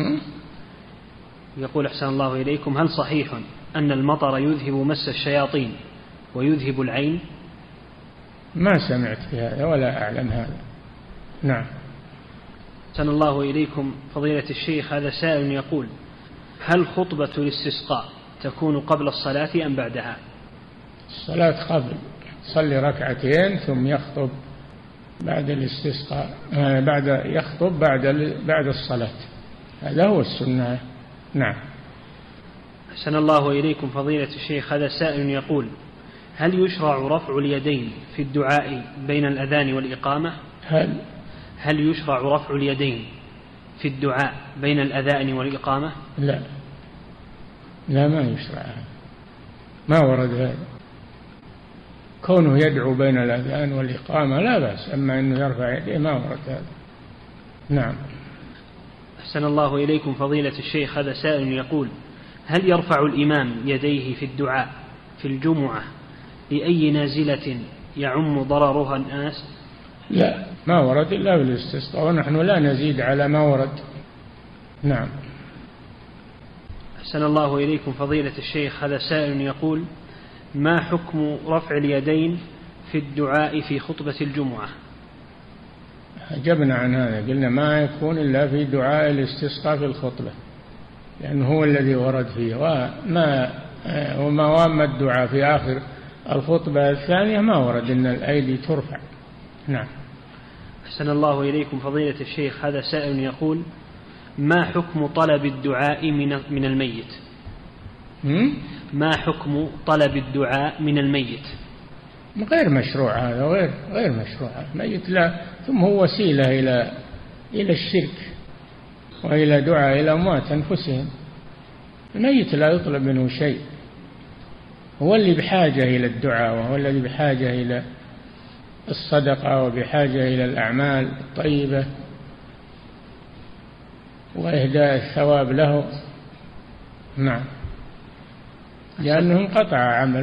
يقول: أحسن الله إليكم، هل صحيح أن المطر يذهب مس الشياطين ويذهب العين؟ ما سمعت بهذا ولا أعلم هذا. نعم. أحسن الله إليكم فضيلة الشيخ، هذا سائل يقول: هل خطبة الاستسقاء تكون قبل الصلاة أم بعدها؟ الصلاة قبل، صلي ركعتين ثم يخطب بعد الاستسقاء، يخطب بعد الصلاة، هذا هو السنة. نعم. أحسن الله إليكم فضيلة الشيخ، هذا سائل يقول: هل يشرع رفع اليدين في الدعاء بين الأذان والإقامة؟ هل يشرع رفع اليدين في الدعاء بين الأذان والإقامة؟ لا، ما يشرع، ما ورد هذا. كونه يدعو بين الأذان والإقامة لا بأس، أما أنه يرفع يديه ما ورد هذا. نعم. أحسن الله إليكم فضيلة الشيخ، هذا سائل يقول: هل يرفع الإمام يديه في الدعاء في الجمعة لأي نازلة يعم ضررها الناس؟ لا، ما ورد إلا بالاستسقاء، ونحن لا نزيد على ما ورد. نعم. أحسن الله إليكم فضيلة الشيخ، هذا سائل يقول: ما حكم رفع اليدين في الدعاء في خطبة الجمعة؟ أجبنا عن هذا، قلنا ما يكون إلا في دعاء الاستسقاء في الخطبة، لأنه هو الذي ورد فيه، وما وام الدعاء في آخر الخطبة الثانية ما ورد أن الأيدي ترفع. نعم. أحسن الله إليكم فضيلة الشيخ، هذا سائل يقول: ما حكم طلب الدعاء من الميت؟ ما حكم طلب الدعاء من الميت؟ غير مشروع هذا، غير مشروع. الميت لا، ثم هو وسيلة إلى الشرك وإلى دعاء إلى أموات أنفسهم. الميت لا يطلب منه شيء، هو اللي بحاجة إلى الدعاء، وهو الذي بحاجة إلى الصدقة، وبحاجة إلى الأعمال الطيبة وإهداء الثواب له. نعم. لأنه انقطع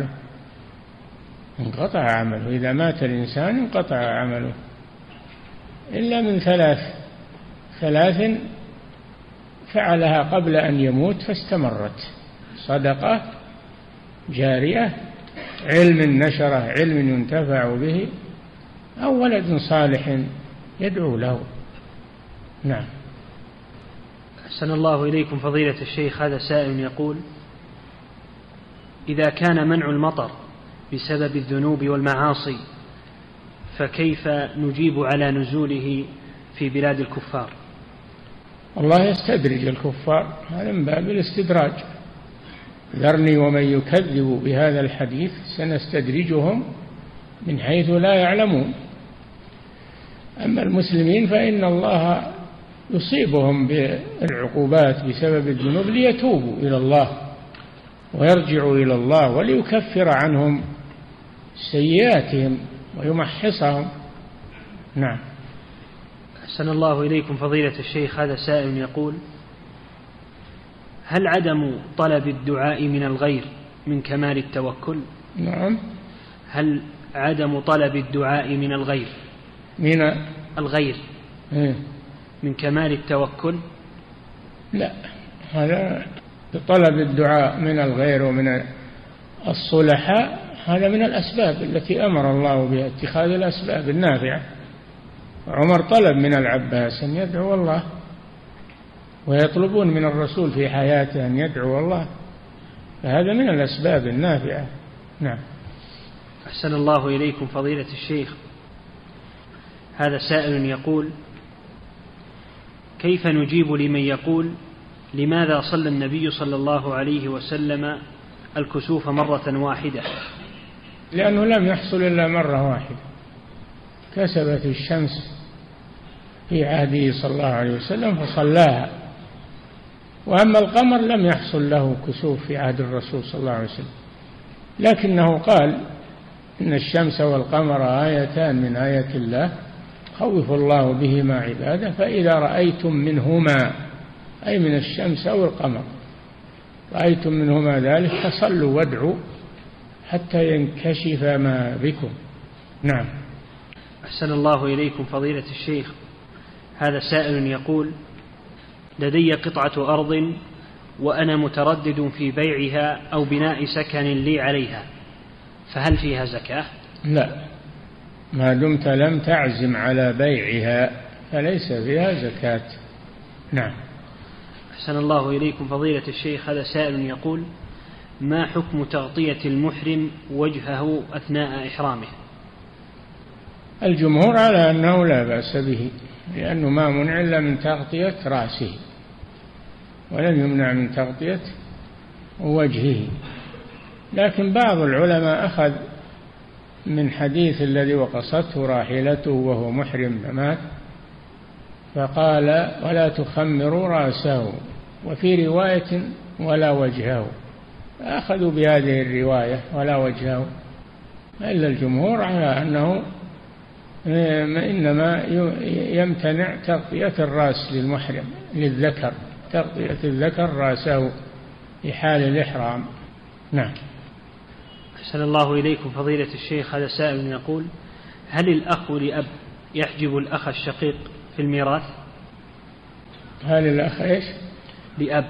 عمله، إذا مات الإنسان انقطع عمله إلا من ثلاث فعلها قبل أن يموت فاستمرت: صدقة جارية، علم نشره، علم ينتفع به، أو ولد صالح يدعو له. نعم. أحسن الله إليكم فضيلة الشيخ، هذا سائل يقول: إذا كان منع المطر بسبب الذنوب والمعاصي فكيف نجيب على نزوله في بلاد الكفار؟ الله يستدرج الكفار، هذا من باب الاستدراج. ذرني ومن يكذب بهذا الحديث سنستدرجهم من حيث لا يعلمون. أما المسلمين فإن الله يصيبهم بالعقوبات بسبب الذنوب ليتوبوا إلى الله ويرجعوا إلى الله وليكفر عنهم سيئاتهم ويمحصهم. نعم. أحسن الله إليكم فضيلة الشيخ، هذا سائل يقول: هل عدم طلب الدعاء من الغير من كمال التوكل؟ نعم. هل عدم طلب الدعاء من الغير من كمال التوكل؟ لا، هذا طلب الدعاء من الغير ومن الصلحاء هذا من الأسباب التي أمر الله بها، اتخاذ الأسباب النافعة. عمر طلب من العباس أن يدعو الله ويطلبون من الرسول في حياته أن يدعو الله، فهذا من الأسباب النافعة. نعم. أحسن الله إليكم فضيلة الشيخ. هذا سائل يقول: كيف نجيب لمن يقول لماذا صلى النبي صلى الله عليه وسلم الكسوف مرة واحدة؟ لأنه لم يحصل إلا مرة واحدة، كسبت الشمس في عهده صلى الله عليه وسلم فصلاها، وأما القمر لم يحصل له كسوف في عهد الرسول صلى الله عليه وسلم، لكنه قال إن الشمس والقمر آيتان من آيات الله خوف الله بهما عباده، فإذا رأيتم منهما، أي من الشمس أو القمر، رأيتم منهما ذلك فصلوا وادعوا حتى ينكشف ما بكم. نعم. أحسن الله إليكم فضيلة الشيخ. هذا سائل يقول: لدي قطعة أرض وأنا متردد في بيعها أو بناء سكن لي عليها، فهل فيها زكاة؟ لا، ما دمت لم تعزم على بيعها فليس فيها زكاة. نعم. أحسن الله إليكم فضيلة الشيخ. هذا سائل يقول: ما حكم تغطية المحرم وجهه أثناء إحرامه؟ الجمهور على أنه لا بأس به، لأنه ما منع إلا من تغطية رأسه، ولم يمنع من تغطية وجهه. لكن بعض العلماء أخذ من حديث الذي وقصته راحلته وهو محرم فمات، فقال: ولا تخمروا رأسه، وفي رواية ولا وجهه، فأخذوا بهذه الرواية ولا وجهه، إلا الجمهور على أنه إنما يمتنع تغطية الرأس للمحرم، للذكر، تغطية الذكر رأسه في حال الإحرام. نعم. أحسن الله إليكم فضيلة الشيخ. هذا سائل يقول: هل الأخ لأب يحجب الأخ الشقيق في الميراث؟ هل الأخ إيش؟ لأب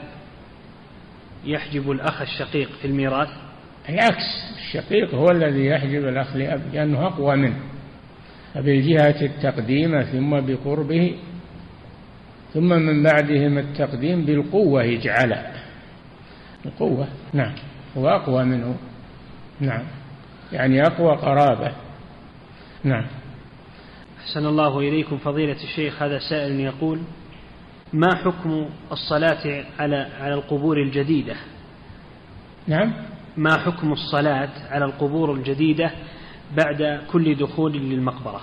يحجب الأخ الشقيق في الميراث؟ العكس، الشقيق هو الذي يحجب الأخ لأب لأنه أقوى منه، فبالجهة التقديم ثم بقربه، ثم من بعدهم التقديم بالقوة يجعل القوة. نعم. هو أقوى منه. نعم، يعني أقوى قرابة. نعم. أحسن الله إليكم فضيلة الشيخ. هذا سائل يقول: ما حكم الصلاة على القبور الجديدة؟ نعم. ما حكم الصلاة على القبور الجديدة بعد كل دخول للمقبرة؟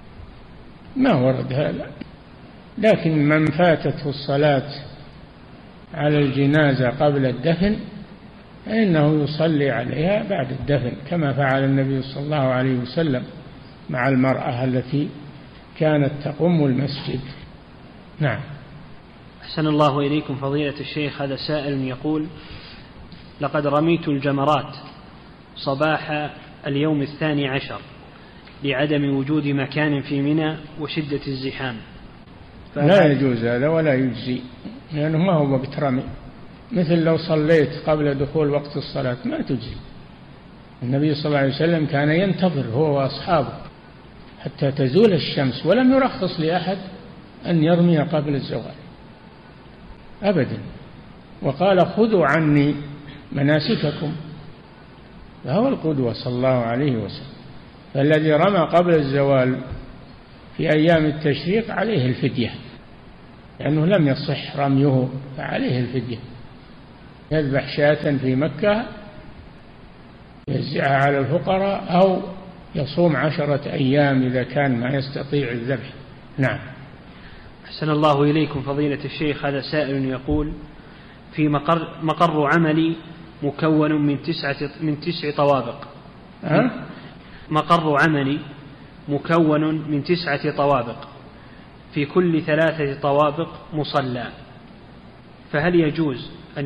ما ورد هذا، لكن من فاتته الصلاة على الجنازة قبل الدفن فإنه يصلي عليها بعد الدفن، كما فعل النبي صلى الله عليه وسلم مع المرأة التي كانت تقوم المسجد. نعم. أحسن الله إليكم فضيلة الشيخ. هذا سائل يقول: لقد رميت الجمرات صباح اليوم 12 لعدم وجود مكان في منى وشدة الزحام، لا يجوز هذا ولا يجزي، لأنه ما هو وقت رمي، مثل لو صليت قبل دخول وقت الصلاة ما تجزي. النبي صلى الله عليه وسلم كان ينتظر هو وأصحابه حتى تزول الشمس، ولم يرخص لأحد أن يرمي قبل الزوال أبدا، وقال: خذوا عني مناسككم، فهو القدوة صلى الله عليه وسلم. فالذي رمى قبل الزوال في أيام التشريق عليه الفدية، لأنه لم يصح رميه، فعليه الفدية، يذبح شاة في مكة يوزعها على الفقراء، أو يصوم 10 أيام إذا كان ما يستطيع الذبح. نعم. أحسن الله إليكم فضيلة الشيخ. هذا سائل يقول: في مقر عملي مكون من 9 طوابق. مقر عملي مكون من 9 طوابق، في كل 3 طوابق مصلى، فهل يجوز أن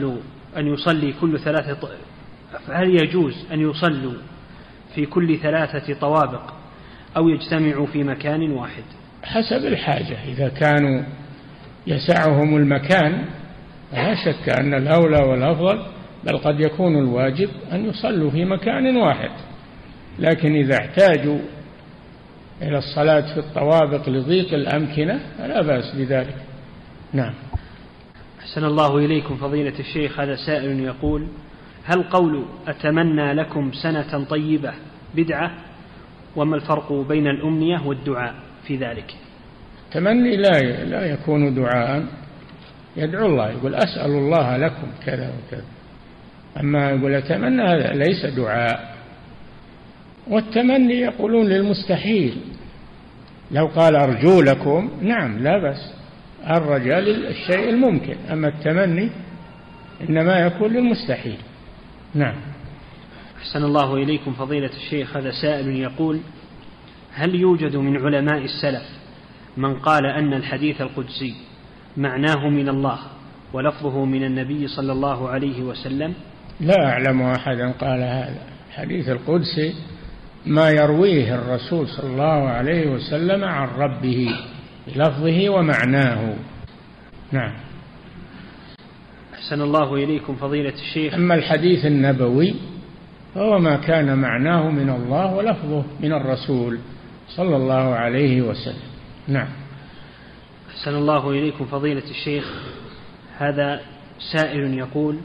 يصلوا في كل 3 طوابق أو يجتمعوا في مكان واحد؟ حسب الحاجة، إذا كانوا يسعهم المكان فلا شك أن الأولى والأفضل، بل قد يكون الواجب أن يصلوا في مكان واحد، لكن إذا احتاجوا إلى الصلاة في الطوابق لضيق الأمكنة فلا بأس بذلك. نعم. أحسن الله إليكم فضيلة الشيخ. هذا سائل يقول: هل قول أتمنى لكم سنة طيبة بدعة؟ وما الفرق بين الأمنية والدعاء في ذلك؟ التمني لا يكون دعاء، يدعو الله، يقول أسأل الله لكم كذا وكذا. أما يقول أتمنى هذا ليس دعاء. والتمني يقولون للمستحيل، لو قال أرجو لكم نعم لا بأس، الرجاء للشيء الممكن، أما التمني إنما يكون للمستحيل. نعم. أحسن الله إليكم فضيلة الشيخ. هذا سائل يقول: هل يوجد من علماء السلف من قال أن الحديث القدسي معناه من الله ولفظه من النبي صلى الله عليه وسلم؟ لا أعلم أحدا قال هذا. الحديث القدسي ما يرويه الرسول صلى الله عليه وسلم عن ربه بلفظه ومعناه. نعم. أحسن الله إليكم فضيلة الشيخ. أما الحديث النبوي فهو ما كان معناه من الله ولفظه من الرسول صلى الله عليه وسلم. نعم. أحسن الله إليكم فضيلة الشيخ. هذا سائل يقول: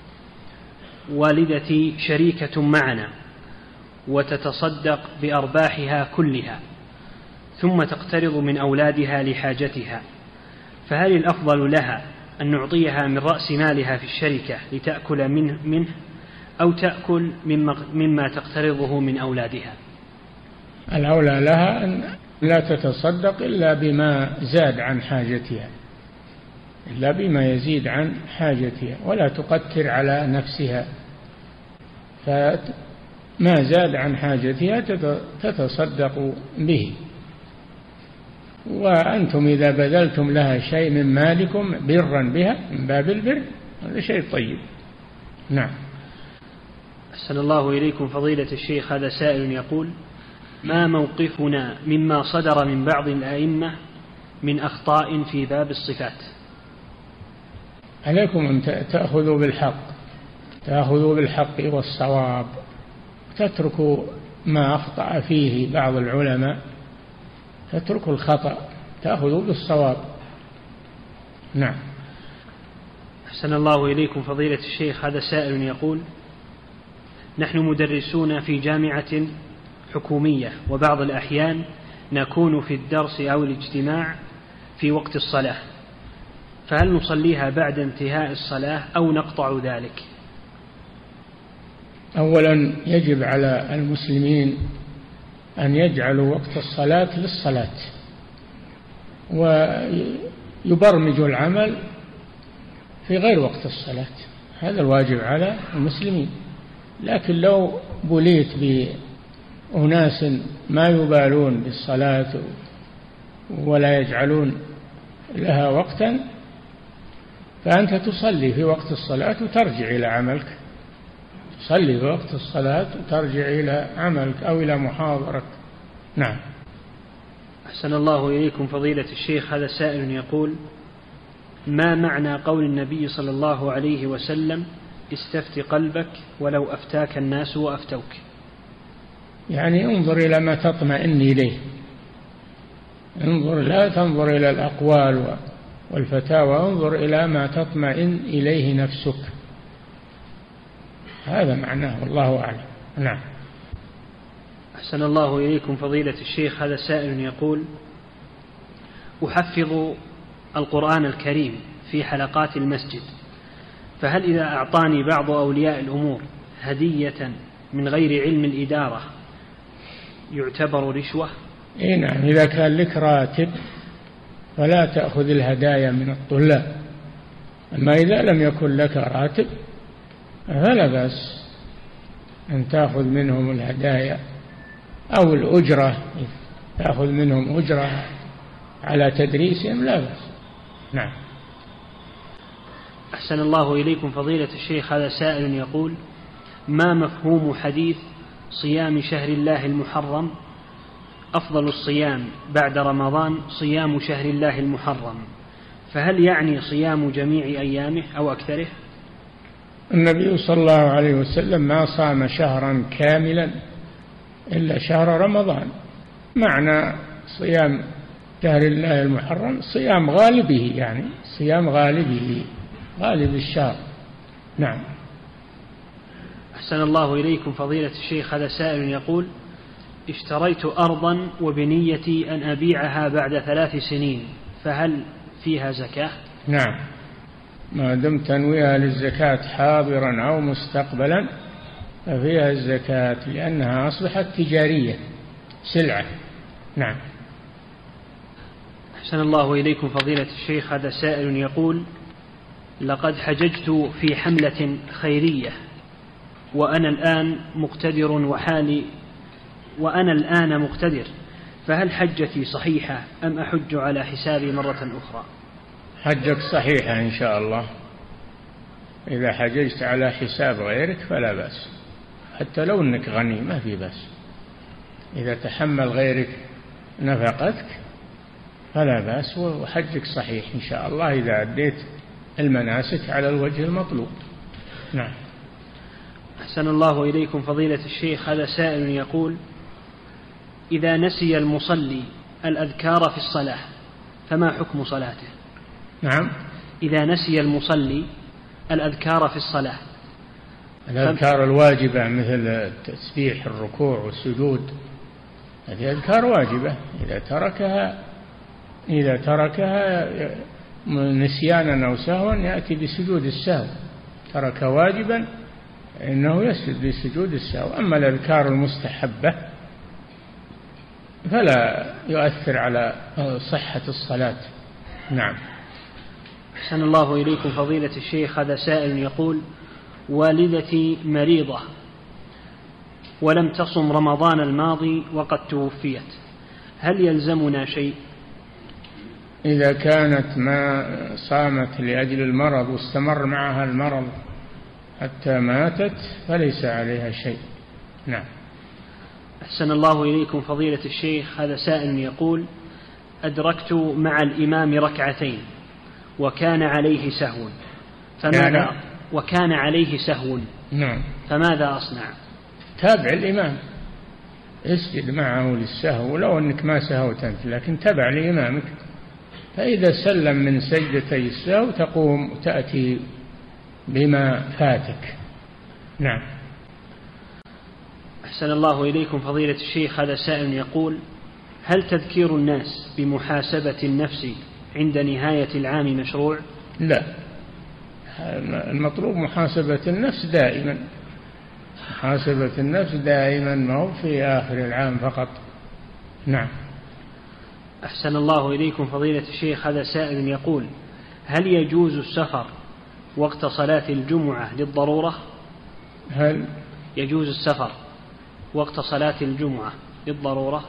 والدتي شريكة معنا وتتصدق بأرباحها كلها ثم تقترض من أولادها لحاجتها، فهل الأفضل لها أن نعطيها من رأس مالها في الشركة لتأكل منه أو تأكل مما تقترضه من أولادها؟ الأولى لها أن لا تتصدق إلا بما زاد عن حاجتها، إلا بما يزيد عن حاجتها، ولا تقتر على نفسها، فما زاد عن حاجتها تتصدق به. وأنتم إذا بذلتم لها شيء من مالكم برا بها من باب البر هذا شيء طيب. نعم. أحسن الله إليكم فضيلة الشيخ. هذا سائل يقول: ما موقفنا مما صدر من بعض الأئمة من أخطاء في باب الصفات؟ عليكم أن تأخذوا بالحق والصواب، تتركوا ما أخطأ فيه بعض العلماء، تتركوا الخطأ، تأخذوا بالصواب. نعم. أحسن الله إليكم فضيلة الشيخ. هذا سائل يقول: نحن مدرسون في جامعة حكومية، وبعض الأحيان نكون في الدرس أو الاجتماع في وقت الصلاة، فهل نصليها بعد انتهاء الصلاة أو نقطع ذلك؟ أولا يجب على المسلمين أن يجعلوا وقت الصلاة للصلاة، ويبرمجوا العمل في غير وقت الصلاة، هذا الواجب على المسلمين. لكن لو بليت بأناس ما يبالون بالصلاة ولا يجعلون لها وقتا، فأنت تصلي في وقت الصلاة وترجع إلى عملك، تصلي في وقت الصلاة وترجع إلى عملك أو إلى محاضرك. نعم. أحسن الله إليكم فضيلة الشيخ. هذا سائل يقول: ما معنى قول النبي صلى الله عليه وسلم: استفت قلبك ولو أفتاك الناس وأفتوك؟ يعني انظر إلى ما تطمئن إليه، انظر، لا تنظر إلى الأقوال والفتاوى، انظر إلى ما تطمئن إليه نفسك، هذا معناه، والله أعلم. نعم. أحسن الله إليكم فضيلة الشيخ. هذا سائل يقول: أحفظ القرآن الكريم في حلقات المسجد، فهل إذا أعطاني بعض أولياء الأمور هدية من غير علم الإدارة يعتبر رشوة؟ إيه نعم، إذا كان لك راتب فلا تأخذ الهدايا من الطلاب، أما إذا لم يكن لك راتب فلا بأس أن تأخذ منهم الهدايا أو الأجرة، تأخذ منهم أجرة على تدريسهم، لا بأس. نعم. أحسن الله إليكم فضيلة الشيخ. هذا سائل يقول: ما مفهوم حديث صيام شهر الله المحرم؟ أفضل الصيام بعد رمضان صيام شهر الله المحرم، فهل يعني صيام جميع أيامه أو أكثره؟ النبي صلى الله عليه وسلم ما صام شهرا كاملا إلا شهر رمضان. معنى صيام شهر الله المحرم صيام غالبه، يعني صيام غالبه غالب الشهر. نعم. أحسن الله إليكم فضيلة الشيخ. هذا سائل يقول: اشتريت أرضا وبنيتي أن أبيعها بعد 3 سنين، فهل فيها زكاة؟ نعم، ما دمت تنويها للزكاة حاضرا أو مستقبلا ففيها الزكاة، لأنها أصبحت تجارية، سلعة. نعم. أحسن الله إليكم فضيلة الشيخ. هذا سائل يقول: لقد حججت في حملة خيرية وأنا الآن مقتدر، فهل حجتي صحيحة أم أحج على حسابي مرة أخرى؟ حجك صحيحة إن شاء الله. إذا حججت على حساب غيرك فلا بأس، حتى لو أنك غني ما في بأس. إذا تحمل غيرك نفقتك فلا بأس، وحجك صحيح إن شاء الله إذا أديت المناسك على الوجه المطلوب. نعم. أحسن الله إليكم فضيلة الشيخ. هذا سائل يقول: إذا نسي المصلي الأذكار في الصلاة فما حكم صلاته؟ نعم. إذا نسي المصلي الأذكار في الصلاة، الأذكار الواجبة مثل التسبيح، الركوع والسجود، هذه أذكار واجبة. إذا تركها نسيانا أو سهوا يأتي بسجود السهو. ترك واجبا إنه يسجد بسجود السهو. أما الأذكار المستحبة فلا يؤثر على صحة الصلاة. نعم. أحسن الله إليكم فضيلة الشيخ. هذا سائل يقول: والدتي مريضة ولم تصم رمضان الماضي وقد توفيت، هل يلزمنا شيء؟ إذا كانت ما صامت لأجل المرض واستمر معها المرض حتى ماتت فليس عليها شيء. نعم. أحسن الله إليكم فضيلة الشيخ. هذا سائل يقول: أدركت مع الإمام ركعتين وكان عليه سهو، نعم، فماذا أصنع؟ تابع الإمام، اسجد معه للسهو، ولو أنك ما سهوت أنت لكن تبع لإمامك. فإذا سلم من سجدتي السهو تقوم تأتي بما فاتك. نعم. أحسن الله إليكم فضيلة الشيخ. هذا سائل يقول: هل تذكير الناس بمحاسبة النفس عند نهاية العام مشروع؟ لا، المطلوب محاسبة النفس دائما، محاسبة النفس دائما، ما هو في آخر العام فقط. نعم. أحسن الله إليكم فضيلة الشيخ. هذا سائل يقول: هل يجوز السفر وقت صلاة الجمعة للضرورة؟ هل يجوز السفر وقت صلاة الجمعة للضرورة؟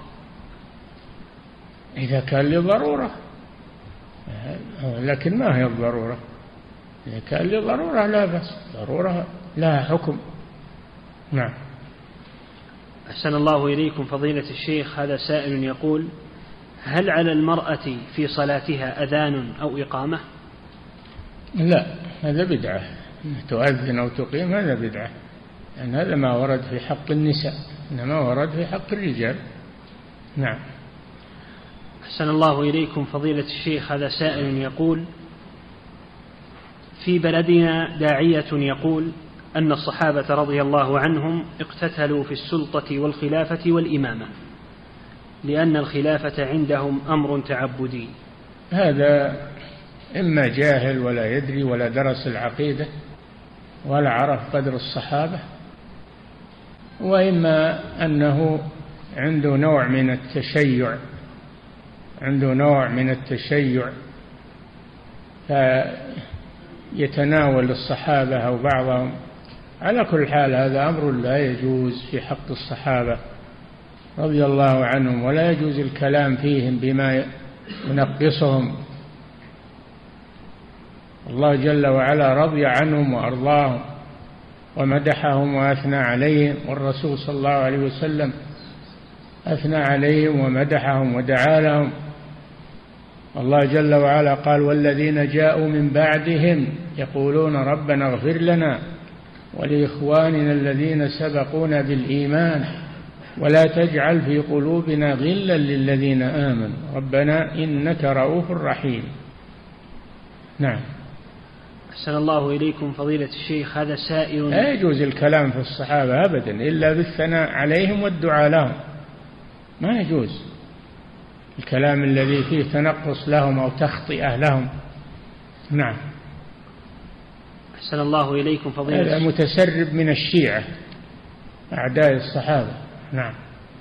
إذا كان للضرورة، لكن ما هي الضرورة. إذا كان للضرورة لا بأس، ضرورة لها حكم. نعم. أحسن الله إليكم فضيلة الشيخ. هذا سائل يقول: هل على المرأة في صلاتها أذان أو إقامة؟ لا، هذا بدعة، تؤذن أو تقيم هذا بدعة، يعني هذا ما ورد في حق النساء، إنما ورد في حق الرجال. نعم. أحسن الله إليكم فضيلة الشيخ. هذا سائل يقول: في بلدنا داعية يقول أن الصحابة رضي الله عنهم اقتتلوا في السلطة والخلافة والإمامة لأن الخلافة عندهم أمر تعبدي. هذا إما جاهل ولا يدري ولا درس العقيدة ولا عرف قدر الصحابة، وإما أنه عنده نوع من التشيع فيتناول الصحابة أو بعضهم. على كل حال هذا أمر لا يجوز في حق الصحابة رضي الله عنهم، ولا يجوز الكلام فيهم بما ينقصهم. الله جل وعلا رضي عنهم وأرضاهم ومدحهم وأثنى عليهم، والرسول صلى الله عليه وسلم أثنى عليهم ومدحهم ودعا لهم. الله جل وعلا قال: والذين جاءوا من بعدهم يقولون ربنا اغفر لنا ولإخواننا الذين سبقونا بالإيمان ولا تجعل في قلوبنا غلا للذين آمنوا ربنا إنك رؤوف رحيم. نعم. أحسن الله إليكم فضيلة الشيخ. هذا سائل. لا يجوز الكلام في الصحابة أبدا إلا بالثناء عليهم والدعاء لهم، ما يجوز الكلام الذي فيه تنقص لهم أو تخطئة لهم. نعم. أحسن الله إليكم فضيلة هذا متسرب من الشيعة أعداء الصحابة. نعم.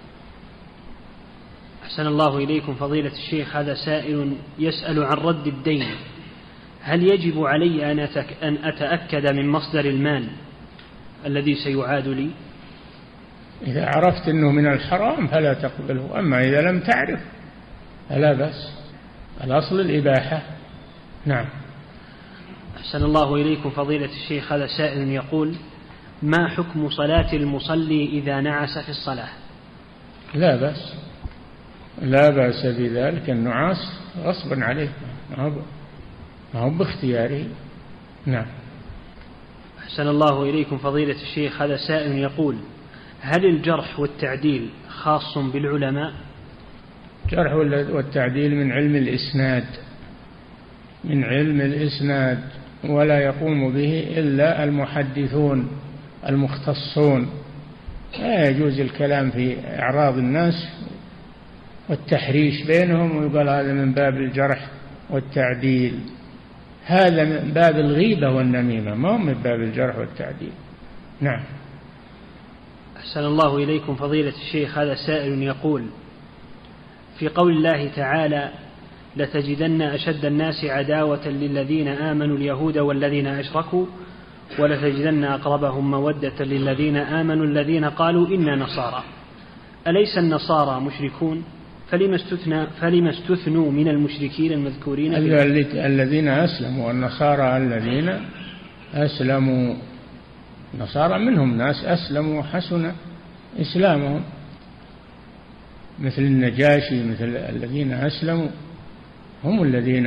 أحسن الله إليكم فضيلة الشيخ. هذا سائل يسأل عن رد الدين. هل يجب علي أن أتأكد من مصدر المال الذي سيعاد لي؟ إذا عرفت أنه من الحرام فلا تقبله، أما إذا لم تعرف فلا بأس، الأصل الإباحة. نعم. أحسن الله إليكم فضيلة الشيخ. هذا سائل يقول: ما حكم صلاة المصلي إذا نعس في الصلاة؟ لا بأس، لا بأس بذلك. النعاس غصبا عليه، ما هو باختياره. نعم. أحسن الله إليكم فضيلة الشيخ. هذا سائل يقول: هل الجرح والتعديل خاص بالعلماء؟ الجرح والتعديل من علم الإسناد، من علم الإسناد، ولا يقوم به إلا المحدثون المختصون. لا يجوز الكلام في أعراض الناس والتحريش بينهم ويقال هذا من باب الجرح والتعديل، هذا من باب الغيبة والنميمة، ما هو من باب الجرح والتعديل. نعم. أحسن الله إليكم فضيلة الشيخ. هذا سائل يقول: في قول الله تعالى: لتجدن أشد الناس عداوة للذين آمنوا اليهود والذين أشركوا ولتجدن أقربهم مودة للذين آمنوا الذين قالوا إنا نصارى، أليس النصارى مشركون؟ فلما استثنوا من المشركين المذكورين؟ الذين أسلموا، النصارى الذين أسلموا، النصارى منهم ناس أسلموا وحسن إسلامهم، مثل النجاشي، مثل الذين أسلموا هم الذين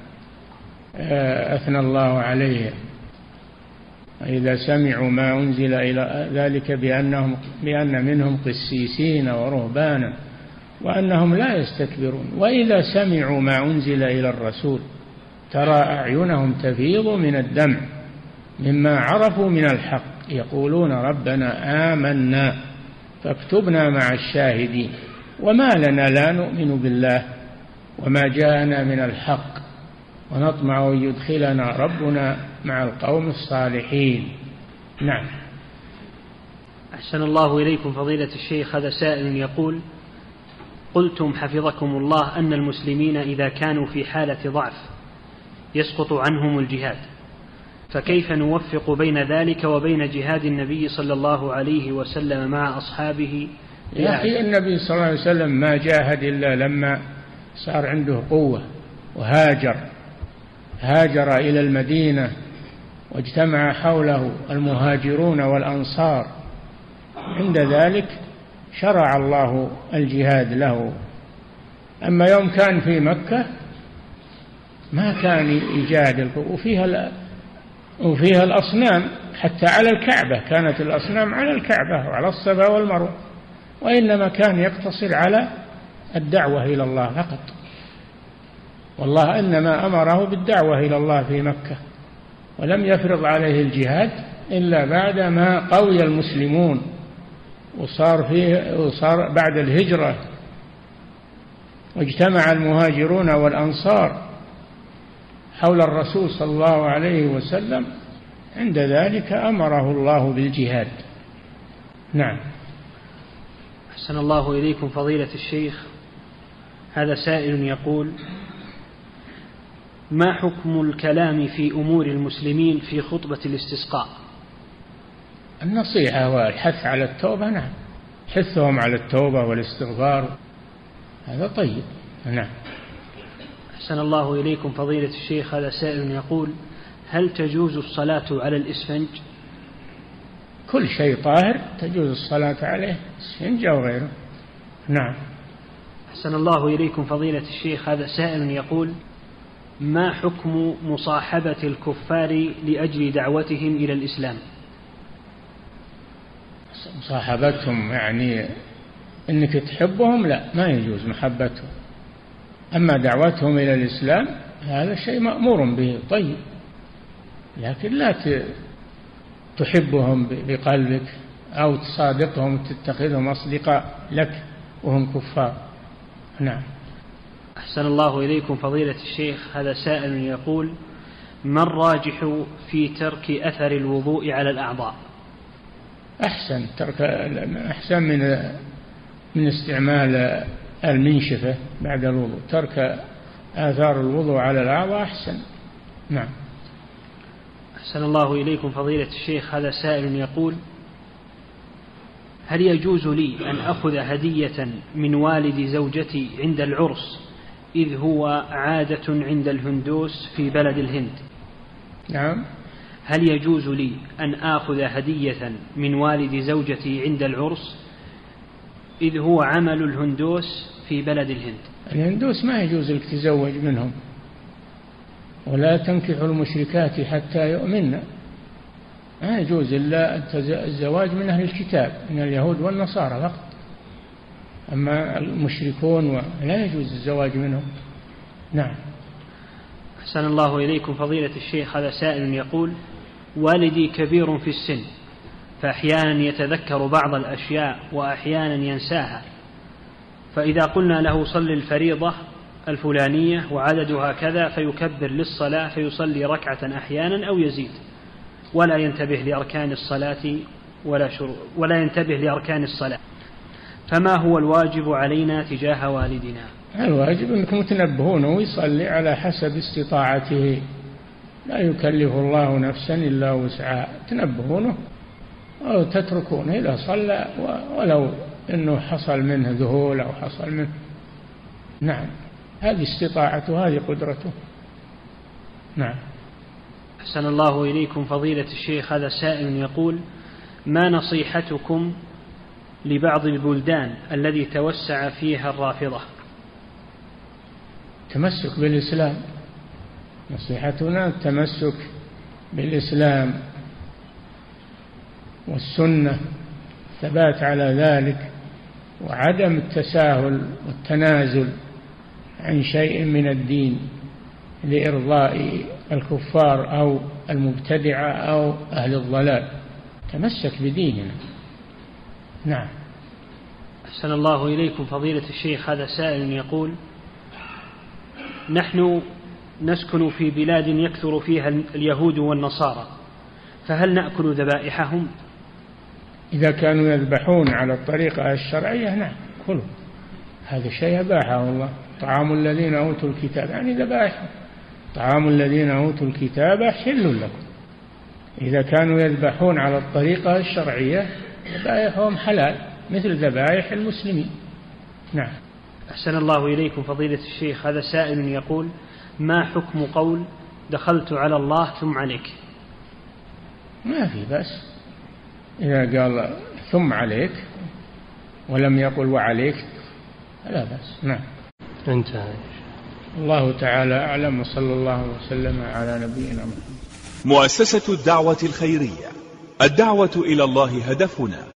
أثنى الله عليهم. إذا سمعوا ما أنزل إلى ذلك بأن منهم قسيسين ورهبانا وأنهم لا يستكبرون، وإذا سمعوا ما أنزل إلى الرسول ترى أعينهم تفيض من الدمع مما عرفوا من الحق يقولون ربنا آمنا فاكتبنا مع الشاهدين وما لنا لا نؤمن بالله وما جاءنا من الحق ونطمع أن يدخلنا ربنا مع القوم الصالحين. نعم. أحسن الله إليكم فضيلة الشيخ. هذا سائل يقول: قلتم حفظكم الله أن المسلمين إذا كانوا في حالة ضعف يسقط عنهم الجهاد، فكيف نوفق بين ذلك وبين جهاد النبي صلى الله عليه وسلم مع أصحابه؟ يا أخي النبي صلى الله عليه وسلم ما جاهد إلا لما صار عنده قوة، وهاجر إلى المدينة واجتمع حوله المهاجرون والأنصار، عند ذلك شرع الله الجهاد له. أما يوم كان في مكة ما كان يجاهد، وفيها الأصنام حتى على الكعبة، كانت الأصنام على الكعبة وعلى الصفا والمروة، وإنما كان يقتصر على الدعوة إلى الله فقط، والله إنما أمره بالدعوة إلى الله في مكة، ولم يفرض عليه الجهاد إلا بعدما قوي المسلمون وصار بعد الهجرة واجتمع المهاجرون والأنصار حول الرسول صلى الله عليه وسلم، عند ذلك أمره الله بالجهاد. نعم. أحسن الله إليكم فضيلة الشيخ. هذا سائل يقول: ما حكم الكلام في أمور المسلمين في خطبة الاستسقاء؟ النصيحة والحث على التوبة. نعم، حثهم على التوبة والاستغفار، هذا طيب. نعم. أحسن الله إليكم فضيلة الشيخ. هذا سائل يقول: هل تجوز الصلاة على الإسفنج؟ كل شيء طاهر تجوز الصلاة عليه، إسفنج أو غيره. نعم. أحسن الله إليكم فضيلة الشيخ. هذا سائل يقول: ما حكم مصاحبة الكفار لأجل دعوتهم إلى الإسلام؟ مصاحبتهم يعني أنك تحبهم؟ لا، ما يجوز محبتهم. أما دعوتهم إلى الإسلام هذا شيء مأمور به، طيب، لكن لا تحبهم بقلبك أو تصادقهم وتتخذهم أصدقاء لك وهم كفار. نعم. أحسن الله إليكم فضيلة الشيخ. هذا سائل يقول: ما الراجح في ترك أثر الوضوء على الأعضاء؟ أحسن من استعمال المنشفة بعد الوضوء. ترك آثار الوضوء على الأعضاء أحسن. نعم. أحسن الله إليكم فضيلة الشيخ. هذا سائل يقول: هل يجوز لي أن أخذ هدية من والد زوجتي عند العرس، إذ هو عادة عند الهندوس في بلد الهند؟ نعم. هل يجوز لي أن آخذ هدية من والد زوجتي عند العرس، إذ هو عمل الهندوس في بلد الهند؟ الهندوس ما يجوز لك تزوج منهم، ولا تنكح المشركات حتى يؤمن. ما يجوز إلا الزواج من أهل الكتاب، من اليهود والنصارى فقط. أما المشركون لا يجوز الزواج منهم. نعم. أحسن الله إليكم فضيلة الشيخ. هذا سائل يقول: والدي كبير في السن، فأحيانا يتذكر بعض الأشياء وأحيانا ينساها، فإذا قلنا له صل الفريضة الفلانية وعددها كذا فيكبر للصلاة فيصلي ركعة أحيانا أو يزيد، ولا ينتبه لأركان الصلاة ولا ينتبه لأركان الصلاة، فما هو الواجب علينا تجاه والدنا؟ الواجب أنكم تنبهونه ويصلي على حسب استطاعته، لا يكلف الله نفسا إلا وسعها. تنبهونه أو تتركونه إذا صلى، ولو أنه حصل منه ذهول أو حصل منه. نعم. هذه استطاعته، هذه قدرته. نعم. أحسن الله إليكم فضيلة الشيخ. هذا سائل يقول: ما نصيحتكم لبعض البلدان الذي توسع فيها الرافضة؟ تمسك بالإسلام. نصيحتنا التمسك بالإسلام والسنة، ثبات على ذلك، وعدم التساهل والتنازل عن شيء من الدين لإرضاء الكفار أو المبتدعة أو أهل الضلال. تمسك بديننا. نعم. أحسن الله إليكم فضيلة الشيخ. هذا سائل يقول: نحن نسكن في بلاد يكثر فيها اليهود والنصارى، فهل نأكل ذبائحهم؟ إذا كانوا يذبحون على الطريقة الشرعية نعم كلوا، هذا شيء أباحه الله. طعام الذين أوتوا الكتاب يعني ذبائحهم، طعام الذين أوتوا الكتاب حل لكم. إذا كانوا يذبحون على الطريقة الشرعية ذبائحهم حلال مثل ذبائح المسلمين. نعم. أحسن الله إليكم فضيلة الشيخ. هذا سائل يقول: ما حكم قول دخلت على الله ثم عليك؟ ما في بأس إذا قال ثم عليك ولم يقل وعليك لا بأس. نعم. انتهى. الله تعالى أعلم، وصلى الله وسلم على نبينا محمد. مؤسسة الدعوة الخيرية، الدعوة إلى الله هدفنا.